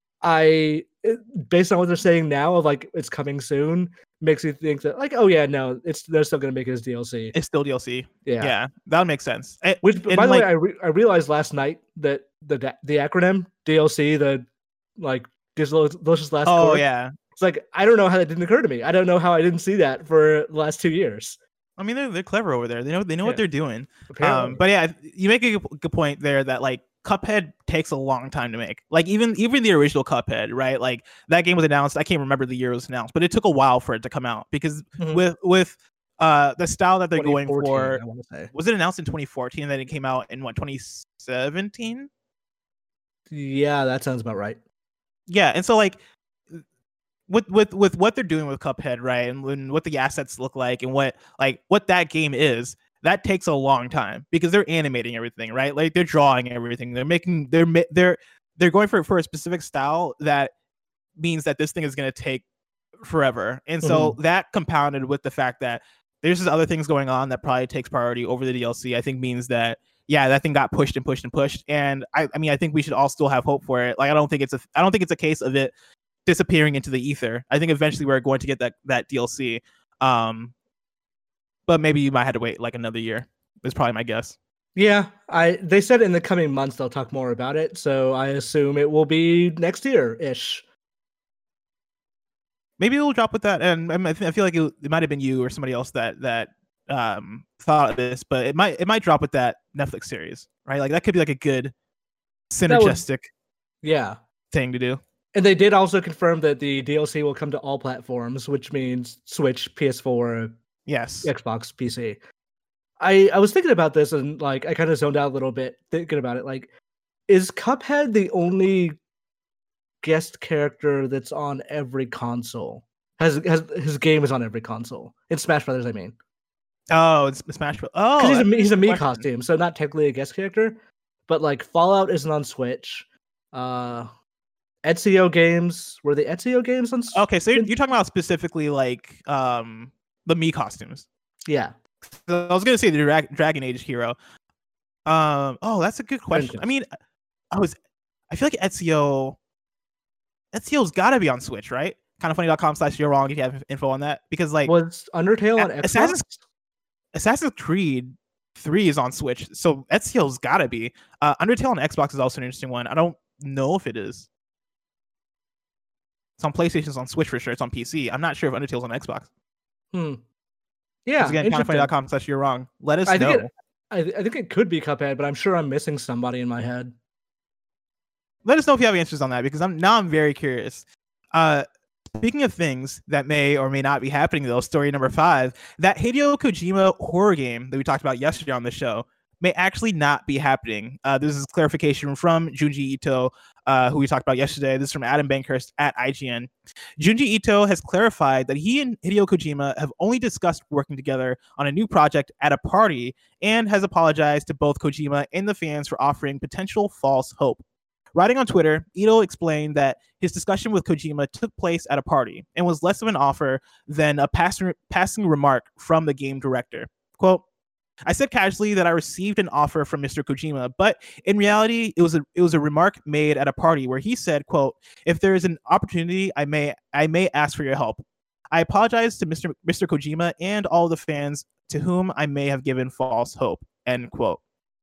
I based on what they're saying now of like it's coming soon makes me think that like, oh yeah, no, it's they're still gonna make it as D L C. It's still D L C. Yeah, yeah, that would make sense. It, Which, by the like, way, I re- I realized last night that the the acronym D L C, the like Delicious Last oh Course, yeah, it's like I don't know how that didn't occur to me. I don't know how I didn't see that for the last two years. I mean, they're they're clever over there. They know they know yeah. what they're doing. Apparently. Um, but yeah, you make a good point there that like Cuphead takes a long time to make. Like even even the original Cuphead, right? Like that game was announced. I can't remember the year it was announced, but it took a while for it to come out because mm-hmm. with with uh the style that they're going for, I want to say. Was it announced in twenty fourteen? Then it came out in what twenty seventeen? Yeah, that sounds about right. Yeah, and so like with with with what they're doing with Cuphead, right, and, and what the assets look like, and what like what that game is. That takes a long time because they're animating everything, right? Like they're drawing everything. They're making they're they're they're going for for a specific style that means that this thing is going to take forever. And so mm-hmm. that compounded with the fact that there's just other things going on that probably takes priority over the D L C, I think means that yeah, that thing got pushed and pushed and pushed. And I I mean I think we should all still have hope for it. Like I don't think it's a I don't think it's a case of it disappearing into the ether. I think eventually we're going to get that that D L C. Um But maybe you might have to wait like another year. Is probably my guess. Yeah, I they said in the coming months they'll talk more about it, so I assume it will be next year ish. Maybe it'll drop with that, and I feel like it, it might have been you or somebody else that that um, thought of this, but it might it might drop with that Netflix series, right? Like that could be like a good synergistic, would, yeah, thing to do. And they did also confirm that the D L C will come to all platforms, which means Switch, P S four. Yes. Xbox, P C. I, I was thinking about this and like I kind of zoned out a little bit thinking about it. Like, is Cuphead the only guest character that's on every console? Has has his game is on every console in Smash Brothers? I mean, oh, it's Smash Brothers. Oh, because he's a he's a Mii costume, so not technically a guest character. But like Fallout isn't on Switch. Uh, Ezio games were the Ezio games on? Okay, so you're, you're talking about specifically like um. the Mii costumes. Yeah. So I was going to say the Dra- Dragon Age hero. Um, oh, that's a good question. I mean, I was, I feel like Ezio, Ezio's got to be on Switch, right? Kindoffunny.com slash you're wrong if you have info on that. Because like... Was Undertale on Xbox? Assassin's, Assassin's Creed three is on Switch, so Ezio's got to be. Uh, Undertale on Xbox is also an interesting one. I don't know if it is. It's on PlayStation, it's on Switch for sure. It's on P C. I'm not sure if Undertale's on Xbox. Hmm. Yeah. Again, kindoffunny.com slash you're wrong. Let us I know. Think it, I, I think it could be Cuphead, but I'm sure I'm missing somebody in my head. Let us know if you have answers on that because I'm now I'm very curious. Uh, Speaking of things that may or may not be happening, though, story number five, that Hideo Kojima horror game that we talked about yesterday on the show may actually not be happening. Uh, this is clarification from Junji Ito, uh, who we talked about yesterday. This is from Adam Bankhurst at I G N. Junji Ito has clarified that he and Hideo Kojima have only discussed working together on a new project at a party and has apologized to both Kojima and the fans for offering potential false hope. Writing on Twitter, Ito explained that his discussion with Kojima took place at a party and was less of an offer than a passing, passing remark from the game director. Quote, I said casually that I received an offer from Mister Kojima, but in reality, it was a it was a remark made at a party where he said, quote, if there is an opportunity, I may I may ask for your help. I apologize to Mister Mister Kojima and all the fans to whom I may have given false hope, end quote.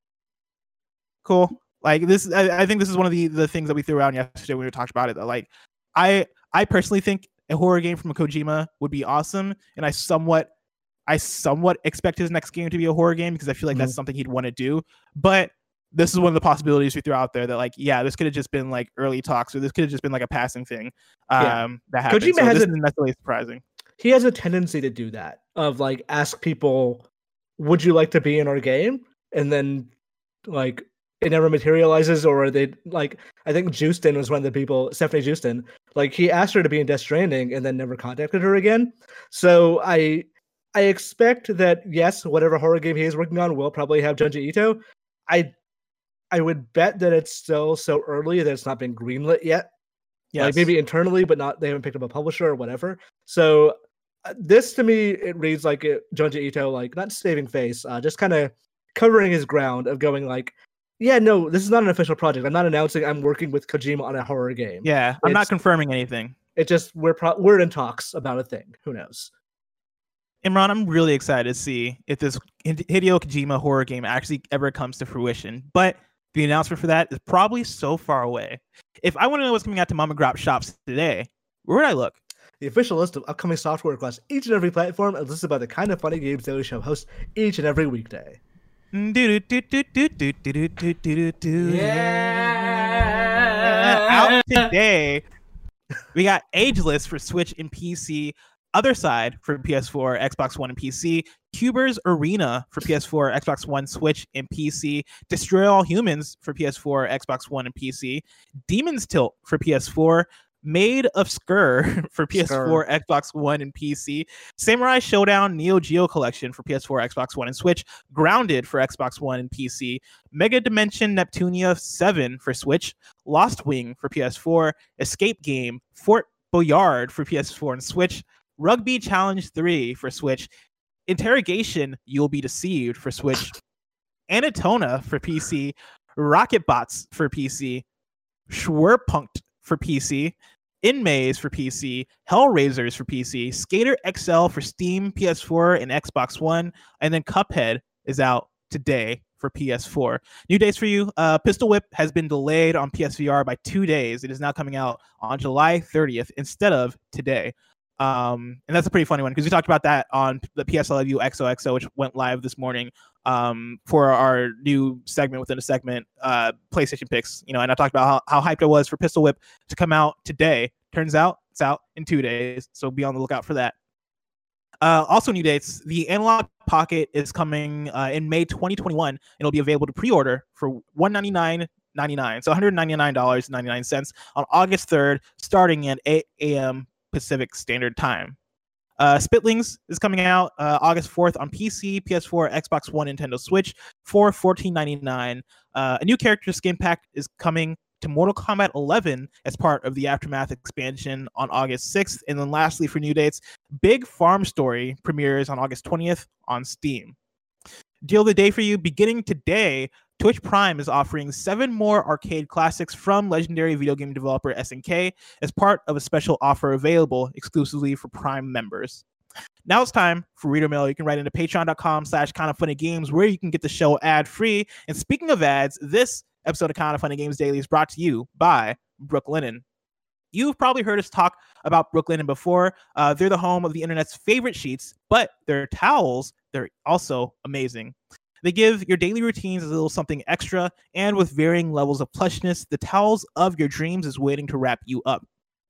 Cool. Like this, I, I think this is one of the, the things that we threw around yesterday when we talked about it. That like, I I personally think a horror game from Kojima would be awesome, and I somewhat I somewhat expect his next game to be a horror game because I feel like mm-hmm. that's something he'd want to do. But this is one of the possibilities we threw out there that like, yeah, this could have just been like early talks, or this could have just been like a passing thing um, yeah. that happened. Kojima so has this a, isn't necessarily surprising. He has a tendency to do that of like ask people, "Would you like to be in our game?" and then like it never materializes, or they like I think Justin was one of the people, Stephanie Justin, like he asked her to be in Death Stranding and then never contacted her again. So I. I expect that, yes, whatever horror game he is working on will probably have Junji Ito. I I would bet that it's still so early that it's not been greenlit yet. Yes. Like maybe internally, but not they haven't picked up a publisher or whatever. So uh, this to me, it reads like it, Junji Ito, like not saving face, uh, just kind of covering his ground of going like, yeah, no, this is not an official project. I'm not announcing I'm working with Kojima on a horror game. Yeah, I'm it's, not confirming anything. It just we're pro- we're in talks about a thing. Who knows? Imran, I'm really excited to see if this Hideo Kojima horror game actually ever comes to fruition. But the announcement for that is probably so far away. If I want to know what's coming out to Mom and Grop shops today, where would I look? The official list of upcoming software across each and every platform is listed by the Kind of Funny Games Daily Show host each and every weekday. Yeah. Out today, we got Ageless for Switch and P C. Other Side for P S four, Xbox One, and P C. Cuber's Arena for P S four, Xbox One, Switch, and P C. Destroy All Humans for P S four, Xbox One, and P C. Demon's Tilt for P S four. Made of Skur for P S four, Skur. Xbox One, and P C. Samurai Showdown Neo Geo Collection for P S four, Xbox One, and Switch. Grounded for Xbox One and P C. Mega Dimension Neptunia seven for Switch. Lost Wing for P S four. Escape Game Fort Boyard for P S four and Switch. Rugby Challenge three for Switch. Interrogation You'll Be Deceived for Switch. Anatona for P C. Rocketbots for P C. Schwerpunkt for P C. Inmaze for P C. Hellraisers for P C. Skater X L for Steam, P S four, and Xbox One. And then Cuphead is out today for P S four. New dates for you. Uh, Pistol Whip has been delayed on P S V R by two days. It is now coming out on July thirtieth instead of today. Um, and that's a pretty funny one because we talked about that on the P S L U X O X O, which went live this morning um, for our new segment within a segment, uh, PlayStation Picks. You know, and I talked about how, how hyped I was for Pistol Whip to come out today. Turns out it's out in two days, so be on the lookout for that. Uh, also, new dates: the Analog Pocket is coming uh, in May twenty twenty-one, and it'll be available to pre-order for one hundred ninety-nine dollars, so one hundred ninety-nine dollars and ninety-nine cents on August third, starting at eight a.m. Pacific Standard Time. Uh, Spitlings is coming out uh, August fourth on P C, P S four, Xbox One, Nintendo Switch for fourteen ninety-nine. Uh, a new character skin pack is coming to Mortal Kombat eleven as part of the Aftermath expansion on August sixth. And then lastly, for new dates, Big Farm Story premieres on August twentieth on Steam. Deal of the day for you: beginning today, Twitch Prime is offering seven more arcade classics from legendary video game developer S N K as part of a special offer available exclusively for Prime members. Now it's time for Reader Mail. You can write into patreon.com slash kind of funny games where you can get the show ad free. And speaking of ads, this episode of Kind of Funny Games Daily is brought to you by Brooklinen. You've probably heard us talk about Brooklinen before. Uh, they're the home of the internet's favorite sheets, but their towels, they're also amazing. They give your daily routines a little something extra, and with varying levels of plushness, the towels of your dreams is waiting to wrap you up.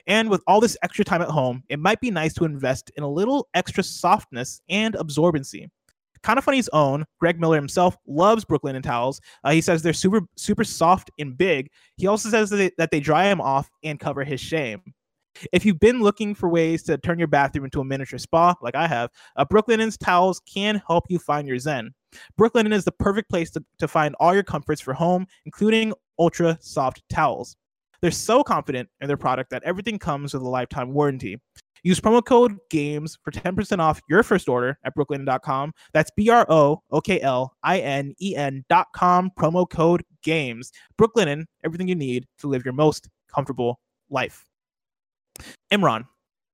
And with all this extra time at home, it might be nice to invest in a little extra softness and absorbency. Kinda Funny's own Greg Miller himself loves Brooklinen towels. Uh, he says they're super super soft and big. He also says that they, that they dry him off and cover his shame. If you've been looking for ways to turn your bathroom into a miniature spa, like I have, uh, Brooklinen's towels can help you find your zen. Brooklinen is the perfect place to, to find all your comforts for home, including ultra soft towels. They're so confident in their product that everything comes with a lifetime warranty. Use promo code GAMES for ten percent off your first order at brooklinen dot com. That's B R O O K L I N E N dot com, promo code GAMES. Brooklinen, everything you need to live your most comfortable life. Imran.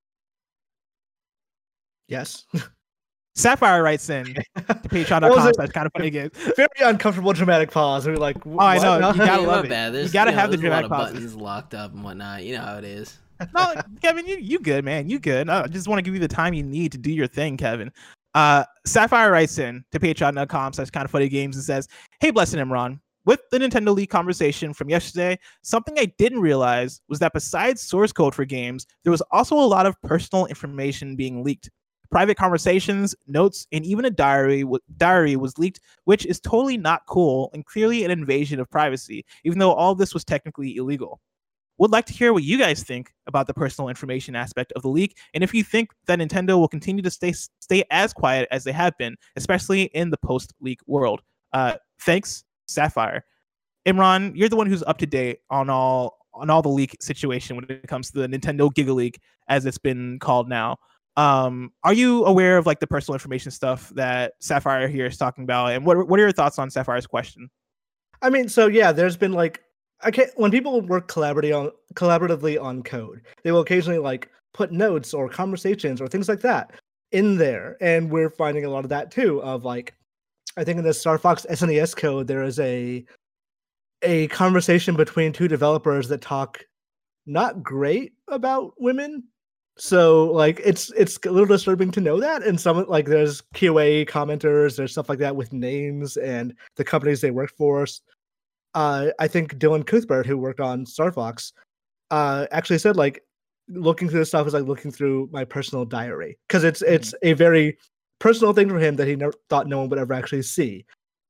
Yes. Sapphire writes in to patreon dot com slash kind of funny games. Very uncomfortable dramatic pause. We're like, oh, I know. What? You gotta Yeah, love not it. bad. You There's, gotta you know, have the there's a lot dramatic of pauses. buttons locked up and whatnot. You know how it is. No, Kevin, you, you good, man. You good. I just want to give you the time you need to do your thing, Kevin. Uh, Sapphire writes in to patreon dot com slash kind of funny games and says, hey, Blessed Imran. With the Nintendo League conversation from yesterday, something I didn't realize was that besides source code for games, there was also a lot of personal information being leaked. Private conversations, notes, and even a diary w- diary was leaked, which is totally not cool and clearly an invasion of privacy, even though all this was technically illegal. Would like to hear what you guys think about the personal information aspect of the leak, and if you think that Nintendo will continue to stay stay as quiet as they have been, especially in the post-leak world. Uh, thanks, Sapphire. Imran, you're the one who's up to date on all on all the leak situation when it comes to the Nintendo Giga Leak, as it's been called now. Um, are you aware of like the personal information stuff that Sapphire here is talking about, and what what are your thoughts on Sapphire's question? I mean, so yeah, there's been like, I can't, when people work collaboratively on collaboratively on code, they will occasionally like put notes or conversations or things like that in there, and we're finding a lot of that too. Of like, I think in the Star Fox S N E S code, there is a a conversation between two developers that talk not great about women. So like it's it's a little disturbing to know that, and some like there's Q A commenters, there's stuff like that with names and the companies they work for. Uh, I think Dylan Cuthbert, who worked on Star Fox, uh, actually said like looking through this stuff is like looking through my personal diary, because it's mm-hmm. it's a very personal thing for him that he never thought no one would ever actually see.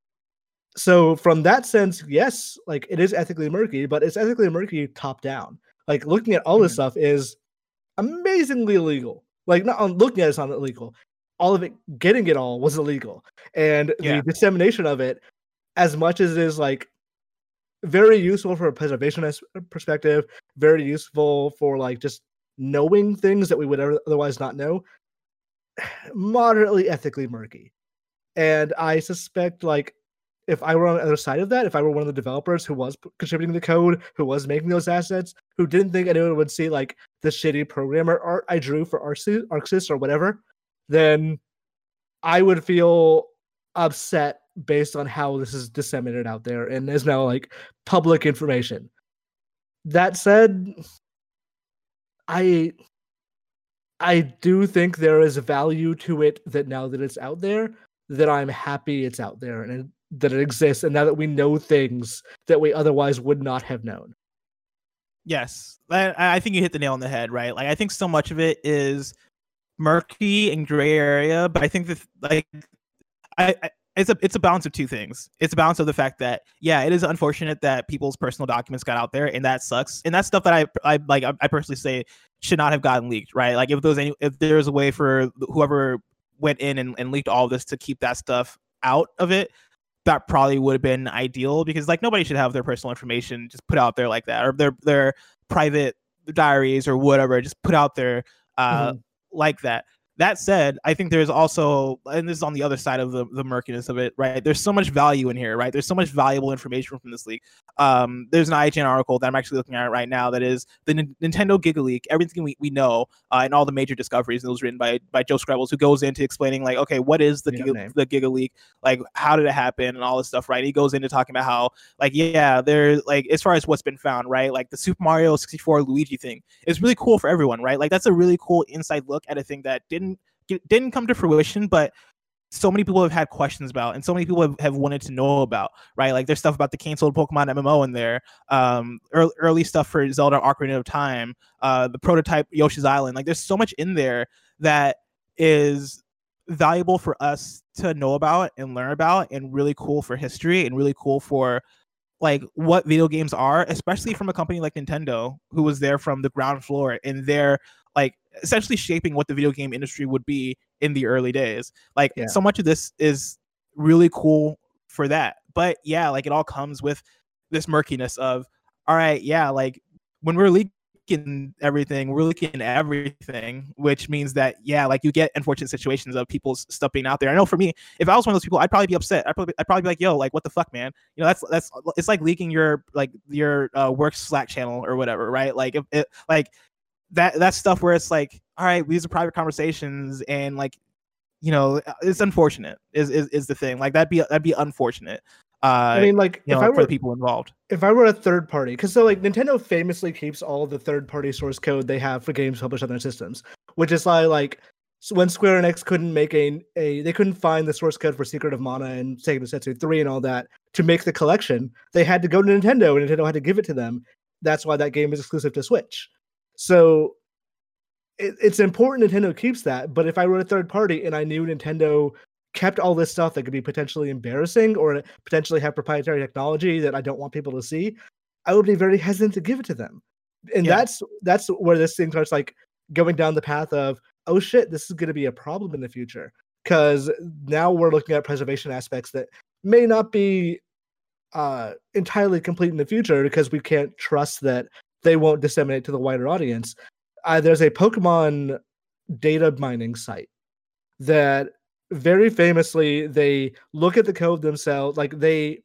So from that sense, yes, like it is ethically murky, but it's ethically murky top down. Like looking at all this mm-hmm. stuff is amazingly illegal. Like not on looking at it's not illegal. All of it, getting it all was illegal. And yeah. the dissemination of it, as much as it is like very useful for a preservation perspective, very useful for like just knowing things that we would otherwise not know, moderately ethically murky. And I suspect like if I were on the other side of that, if I were one of the developers who was contributing the code, who was making those assets, who didn't think anyone would see like the shitty programmer art I drew for ArcSys or whatever, then I would feel upset based on how this is disseminated out there and is now like public information. That said, I I do think there is a value to it that now that it's out there, that I'm happy it's out there and it, that it exists, and now that we know things that we otherwise would not have known. Yes, I, I think you hit the nail on the head, right? Like I think so much of it is murky and gray area, but I think that like I, I it's a it's a balance of two things. It's a balance of the fact that yeah, it is unfortunate that people's personal documents got out there, and that sucks. And that's stuff that I I like I personally say should not have gotten leaked, right? Like if there was any if there was a way for whoever went in and, and leaked all of this to keep that stuff out of it, that probably would have been ideal, because like nobody should have their personal information just put out there like that, or their their private diaries or whatever just put out there uh, mm-hmm. like that. That said, I think there's also, and this is on the other side of the, the murkiness of it, right? There's so much value in here, right? There's so much valuable information from this leak. Um, there's an I G N article that I'm actually looking at right now that is the N- Nintendo Giga Leak, everything we, we know, uh, and all the major discoveries. And it was written by by Joe Screbbles, who goes into explaining like, okay, what is the Giga, the Giga Leak? Like, how did it happen and all this stuff, right? And he goes into talking about how, like, yeah, there's like, as far as what's been found, right? Like the Super Mario sixty-four Luigi thing is really cool for everyone, right? Like that's a really cool inside look at a thing that didn't didn't come to fruition, but so many people have had questions about, and so many people have, have wanted to know about, right? Like there's stuff about the canceled Pokemon M M O in there, um, early, early stuff for Zelda Ocarina of Time, uh, the prototype Yoshi's Island. Like there's so much in there that is valuable for us to know about and learn about, and really cool for history, and really cool for like what video games are, especially from a company like Nintendo, who was there from the ground floor, and they're like essentially shaping what the video game industry would be in the early days. Like yeah. so much of this is really cool for that. But yeah, like it all comes with this murkiness of, all right, yeah, like when we're leaking everything, we're leaking everything, which means that, yeah, like you get unfortunate situations of people's stuff being out there. I know for me, if I was one of those people, I'd probably be upset. I'd probably, I'd probably be like, yo, like what the fuck, man? You know, that's, that's, it's like leaking your, like your uh, work Slack channel or whatever, right? Like if it, like, that that's stuff where it's like, all right, these are private conversations, and like, you know, it's unfortunate is is, is the thing. Like that'd be that'd be unfortunate. Uh, I mean, like you if know, I were for the people involved, if I were a third party, because so like Nintendo famously keeps all the third party source code they have for games published on their systems, which is why like so when Square Enix couldn't make a a they couldn't find the source code for Secret of Mana and Sega Densetsu three and all that to make the collection, they had to go to Nintendo, and Nintendo had to give it to them. That's why that game is exclusive to Switch. So it, it's important Nintendo keeps that, but if I were a third party and I knew Nintendo kept all this stuff that could be potentially embarrassing or potentially have proprietary technology that I don't want people to see, I would be very hesitant to give it to them. And yeah. that's that's where this thing starts like going down the path of, oh shit, this is going to be a problem in the future. Because now we're looking at preservation aspects that may not be uh, entirely complete in the future because we can't trust that they won't disseminate to the wider audience. Uh, there's a Pokemon data mining site that very famously they look at the code themselves. Like they,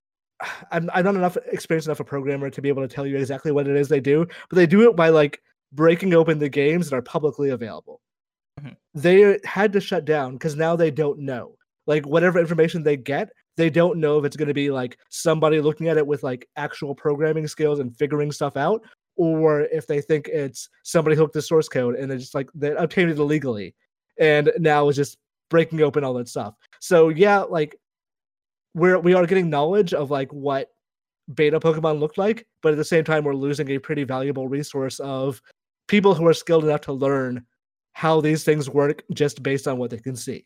I'm, I'm not enough experienced enough a programmer to be able to tell you exactly what it is they do, but they do it by like breaking open the games that are publicly available. Mm-hmm. They had to shut down because now they don't know. Like whatever information they get, they don't know if it's going to be like somebody looking at it with like actual programming skills and figuring stuff out, or if they think it's somebody hooked the source code and they just like they obtained it illegally, and now it's just breaking open all that stuff. So yeah, like we're we are getting knowledge of like what beta Pokemon looked like, but at the same time we're losing a pretty valuable resource of people who are skilled enough to learn how these things work just based on what they can see.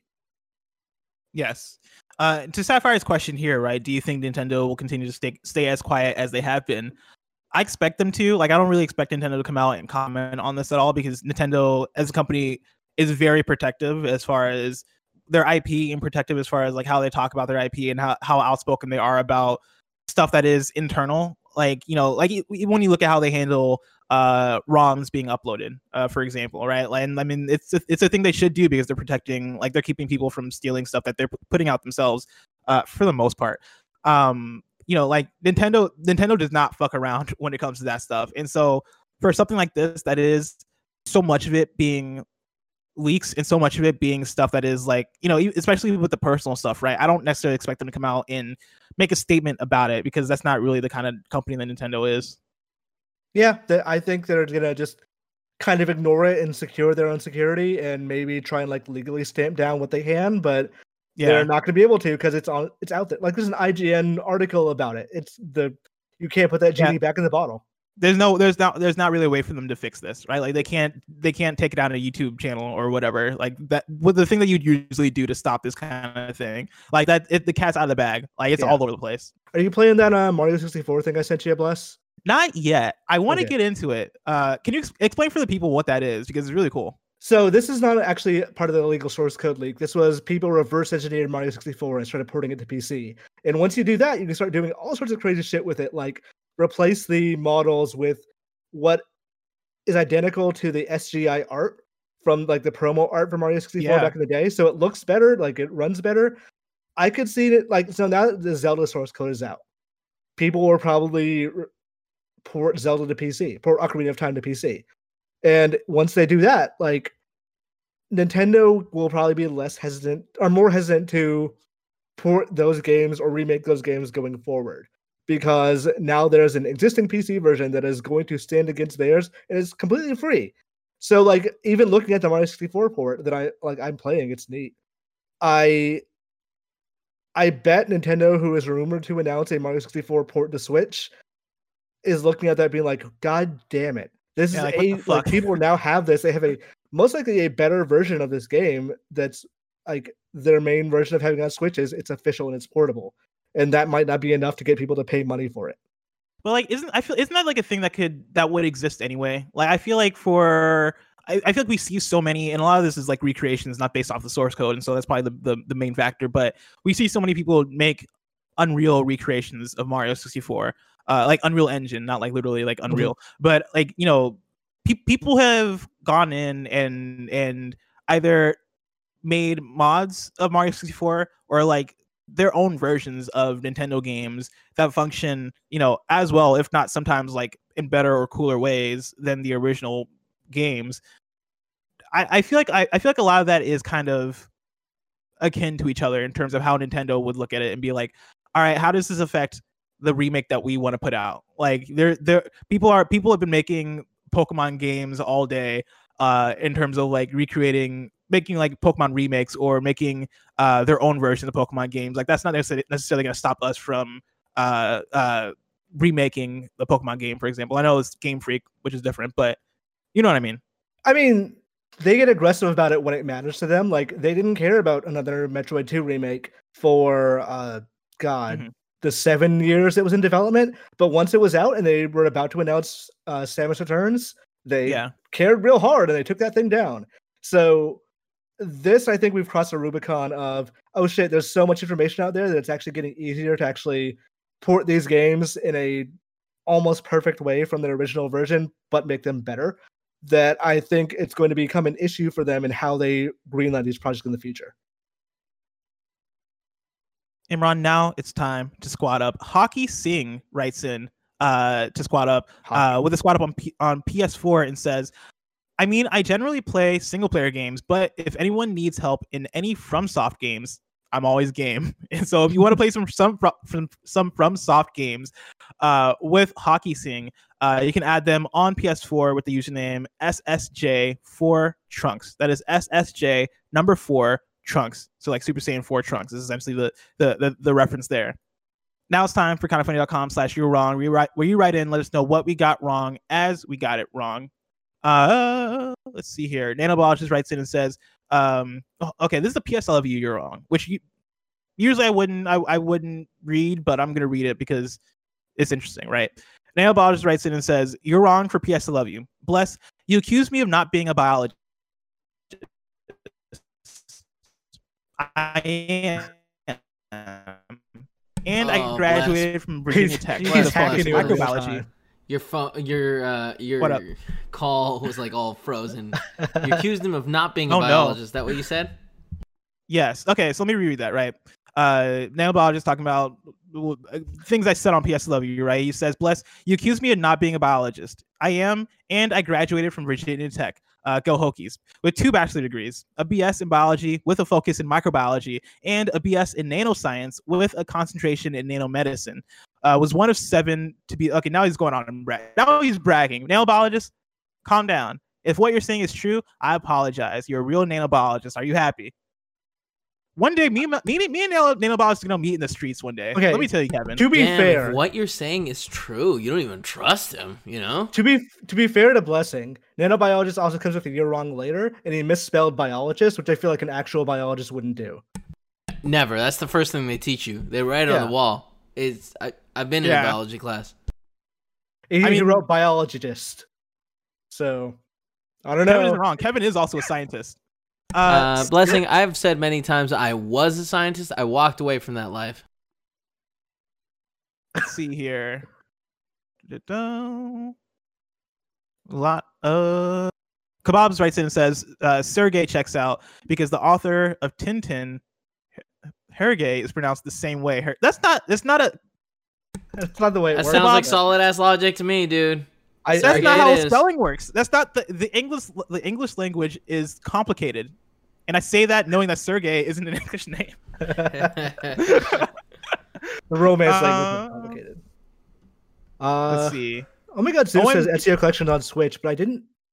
Yes. Uh, to Sapphire's question here, right? Do you think Nintendo will continue to stay stay as quiet as they have been? I expect them to. Like, I don't really expect Nintendo to come out and comment on this at all because Nintendo, as a company, is very protective as far as their I P and protective as far as like how they talk about their I P and how, how outspoken they are about stuff that is internal. Like, you know, like when you look at how they handle uh, ROMs being uploaded, uh, for example, right? Like, and I mean, it's a, it's a thing they should do because they're protecting, like they're keeping people from stealing stuff that they're putting out themselves uh, for the most part. Um, you know, like Nintendo, Nintendo does not fuck around when it comes to that stuff. And so for something like this, that is so much of it being leaks and so much of it being stuff that is like, you know, especially with the personal stuff, right? I don't necessarily expect them to come out and make a statement about it because that's not really the kind of company that Nintendo is. Yeah, I think they're gonna just kind of ignore it and secure their own security and maybe try and like legally stamp down what they can, but yeah. They're not gonna be able to because it's on it's out there. Like there's an I G N article about it. It's the you can't put that genie yeah. back in the bottle. There's no, there's not, there's not really a way for them to fix this, right? Like they can't, they can't take it down a YouTube channel or whatever. Like that, with the thing that you'd usually do to stop this kind of thing, like that, it, the cat's out of the bag. Like it's yeah. all over the place. Are you playing that uh, Mario sixty-four thing I sent you, Bless? Not yet. I want to okay. get into it. Uh, can you ex- explain for the people what that is? Because it's really cool. So this is not actually part of the illegal source code leak. This was people reverse engineered Mario sixty-four and started porting it to P C. And once you do that, you can start doing all sorts of crazy shit with it, like replace the models with what is identical to the S G I art from like the promo art for Mario sixty-four yeah. back in the day. So it looks better, like it runs better. I could see it like, so now that the Zelda source code is out, people will probably port Zelda to P C, port Ocarina of Time to P C. And once they do that, like Nintendo will probably be less hesitant or more hesitant to port those games or remake those games going forward. Because now there's an existing P C version that is going to stand against theirs and it's completely free. So like even looking at the Mario sixty-four port that I like I'm playing, it's neat. I I bet Nintendo, who is rumored to announce a Mario sixty-four port to Switch, is looking at that being like, God damn it. This Yeah, is like, what the a like fuck? people now have this. They have a most likely a better version of this game that's like their main version of having on Switch is it's official and it's portable. And that might not be enough to get people to pay money for it. But like, isn't I feel isn't that like a thing that could that would exist anyway? Like, I feel like for I, I feel like we see so many, and a lot of this is like recreations, not based off the source code, and so that's probably the, the the main factor. But we see so many people make Unreal recreations of Mario sixty-four, uh, like Unreal Engine, not like literally like Unreal, mm-hmm. but like you know, pe- people have gone in and and either made mods of Mario sixty-four or like their own versions of Nintendo games that function, you know, as well, if not sometimes like in better or cooler ways than the original games. I, I feel like I, I feel like a lot of that is kind of akin to each other in terms of how Nintendo would look at it and be like, all right, how does this affect the remake that we want to put out? Like there there people are people have been making Pokemon games all day uh in terms of like recreating making like Pokemon remakes or making uh, their own version of Pokemon games. Like that's not necessarily, necessarily going to stop us from uh, uh, remaking the Pokemon game, for example. I know it's Game Freak, which is different, but you know what I mean? I mean, they get aggressive about it when it matters to them. Like they didn't care about another Metroid two remake for, uh, God, mm-hmm. the seven years it was in development. But once it was out and they were about to announce uh, Samus Returns, they yeah. cared real hard and they took that thing down. So this, I think we've crossed a Rubicon of, oh shit, there's so much information out there that it's actually getting easier to actually port these games in a almost perfect way from their original version, but make them better. That I think it's going to become an issue for them in how they greenlight these projects in the future. Imran, now it's time to squad up. Hockey Singh writes in uh, to squad up uh, with a squad up on P- on P S four and says, I mean, I generally play single player games, but if anyone needs help in any FromSoft games, I'm always game. And so if you want to play some some from some FromSoft games uh, with Hockey Singh, uh, you can add them on P S four with the username S S J four Trunks. That is S S J number four Trunks. So like Super Saiyan four Trunks. This is essentially the the the, the reference there. Now it's time for kindafunny.com slash you're wrong. Where you, write, where you write in, let us know what we got wrong as we got it wrong. Uh, let's see here. Nanobiologist writes in and says, um, oh, okay, this is the P S I love you, you're wrong, which you, usually I wouldn't, I, I wouldn't read, but I'm going to read it because it's interesting, right? Nanobiologist writes in and says, you're wrong for P S I love you. Bless, you accuse me of not being a biologist. I am. And oh, I graduated bless. from Virginia Tech. He's hacking microbiology. Your phone, your uh, your call was like all frozen. You accused him of not being a oh, biologist. No. Is that what you said? Yes. Okay. So let me reread that. Right. Uh, nanobiologist talking about things I said on P S I love you. Right. He says, "Bless, you accused me of not being a biologist. I am, and I graduated from Virginia Tech. Uh, go Hokies, with two bachelor degrees, a B S in biology with a focus in microbiology, and a B S in nanoscience with a concentration in nanomedicine. Uh, was one of seven to be okay. Now he's going on and brag. Now he's bragging. Nanobiologist, calm down. If what you're saying is true, I apologize. You're a real nanobiologist. Are you happy? One day, me, me, me and nanobiologists are gonna meet in the streets one day. Okay, let me tell you, Kevin. To be Damn, fair, if what you're saying is true, you don't even trust him. You know. To be to be fair to Blessing, nanobiologist also comes with a year wrong later, and he misspelled biologist, which I feel like an actual biologist wouldn't do. Never. That's the first thing they teach you. They write it yeah. on the wall. It's I, I've been in yeah. a biology class. He, I mean, he wrote biologist. So I don't know. Kevin isn't wrong. Kevin is also a scientist. Uh, uh, Blessing, I've said many times I was a scientist. I walked away from that life. Let's see here. A lot of Kebabs writes in and says uh, Sergey checks out because the author of Tintin, Hergé, is pronounced the same way. Her- that's not. That's not a. That's not the way it that works. That sounds like solid ass logic to me, dude. I, that's I not how is. spelling works. That's not the the English. The English language is complicated, and I say that knowing that Sergey isn't an English name. The romance uh, language is complicated. Uh, let's see. Oh my God, Zeus says S E O collection on Switch, but I didn't.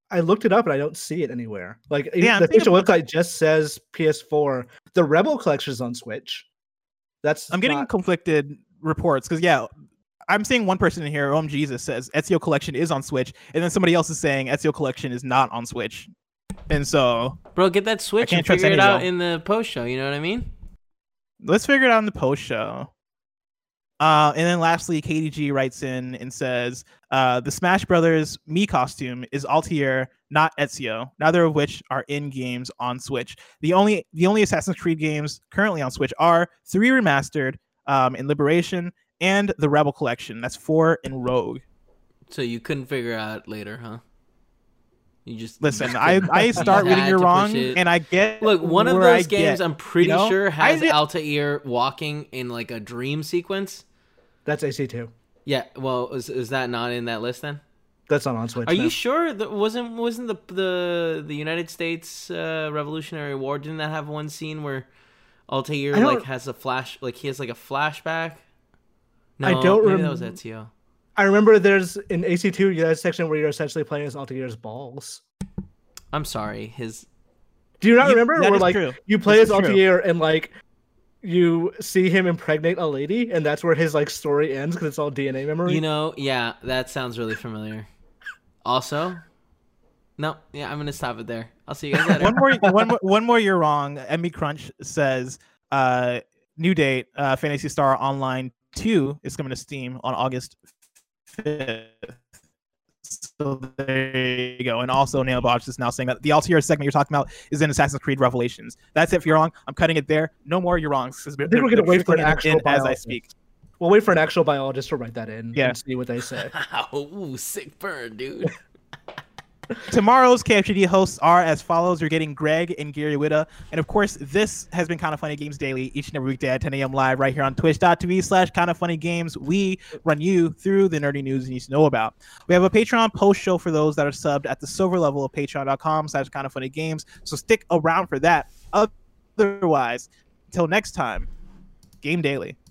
I looked it up and I don't see it anywhere. Like Yeah, I'm the thinking official of- website just says P S four. The Rebel collection is on Switch. That's I'm getting not- conflicted reports because yeah, I'm seeing one person in here, Om Jesus, says Ezio Collection is on Switch, and then somebody else is saying Ezio Collection is not on Switch. And so, Bro, get that Switch can't and trust figure it any of out y'all. in the post show. You know what I mean? let's figure it out in the post show. Uh, and then lastly, K D G writes in and says, uh, the Smash Brothers Mii costume is Altair, not Ezio, neither of which are in games on Switch. The only the only Assassin's Creed games currently on Switch are three Remastered, um, in Liberation, and the Rebel Collection. That's four in Rogue. So you couldn't figure out later, huh? You just Listen, you just I, couldn't. I You start reading had you're to wrong, push it. and I get Look, one of where those I games get, I'm pretty you know? sure I has did- Altair walking in like a dream sequence. That's A C two. Yeah, well, is, is that not in that list then? That's not on Switch. Are no. you sure that wasn't wasn't the the the United States uh, Revolutionary War, didn't that have one scene where Altair I don't- like has a flash, like he has like a flashback? No, I don't maybe rem- that was Ezio. I remember there's an A C two United section where you're essentially playing as Altair's balls. I'm sorry, his Do you not You- remember that where is like true. you play This as is true. Altair and like you see him impregnate a lady, and that's where his like story ends because it's all D N A memory. You know, yeah, that sounds really familiar. Also, no, yeah, I'm gonna stop it there. I'll see you guys later. one more, one more, one more. You're wrong. Emmy Crunch says, uh, new date, uh, Phantasy Star Online two is coming to Steam on August fifth. So there you go. And also, Nailbox is now saying that the Altair segment you're talking about is in Assassin's Creed Revelations. That's it. If you're wrong, I'm cutting it there. No more. You're wrong. I think we're gonna wait for an actual as I biologist. speak. We'll wait for an actual biologist to write that in Yeah. and see what they say. Ooh, sick burn, dude. Tomorrow's K F G D hosts are as follows. You're getting Greg and Gary Witta. And of course, this has been Kind of Funny Games Daily each and every weekday at ten a.m. live right here on twitch.tv slash kind of funny games. We run you through the nerdy news you need to know about. We have a Patreon post show for those that are subbed at the silver level of patreon.com slash kind of funny games. So stick around for that. Otherwise, until next time, Game Daily.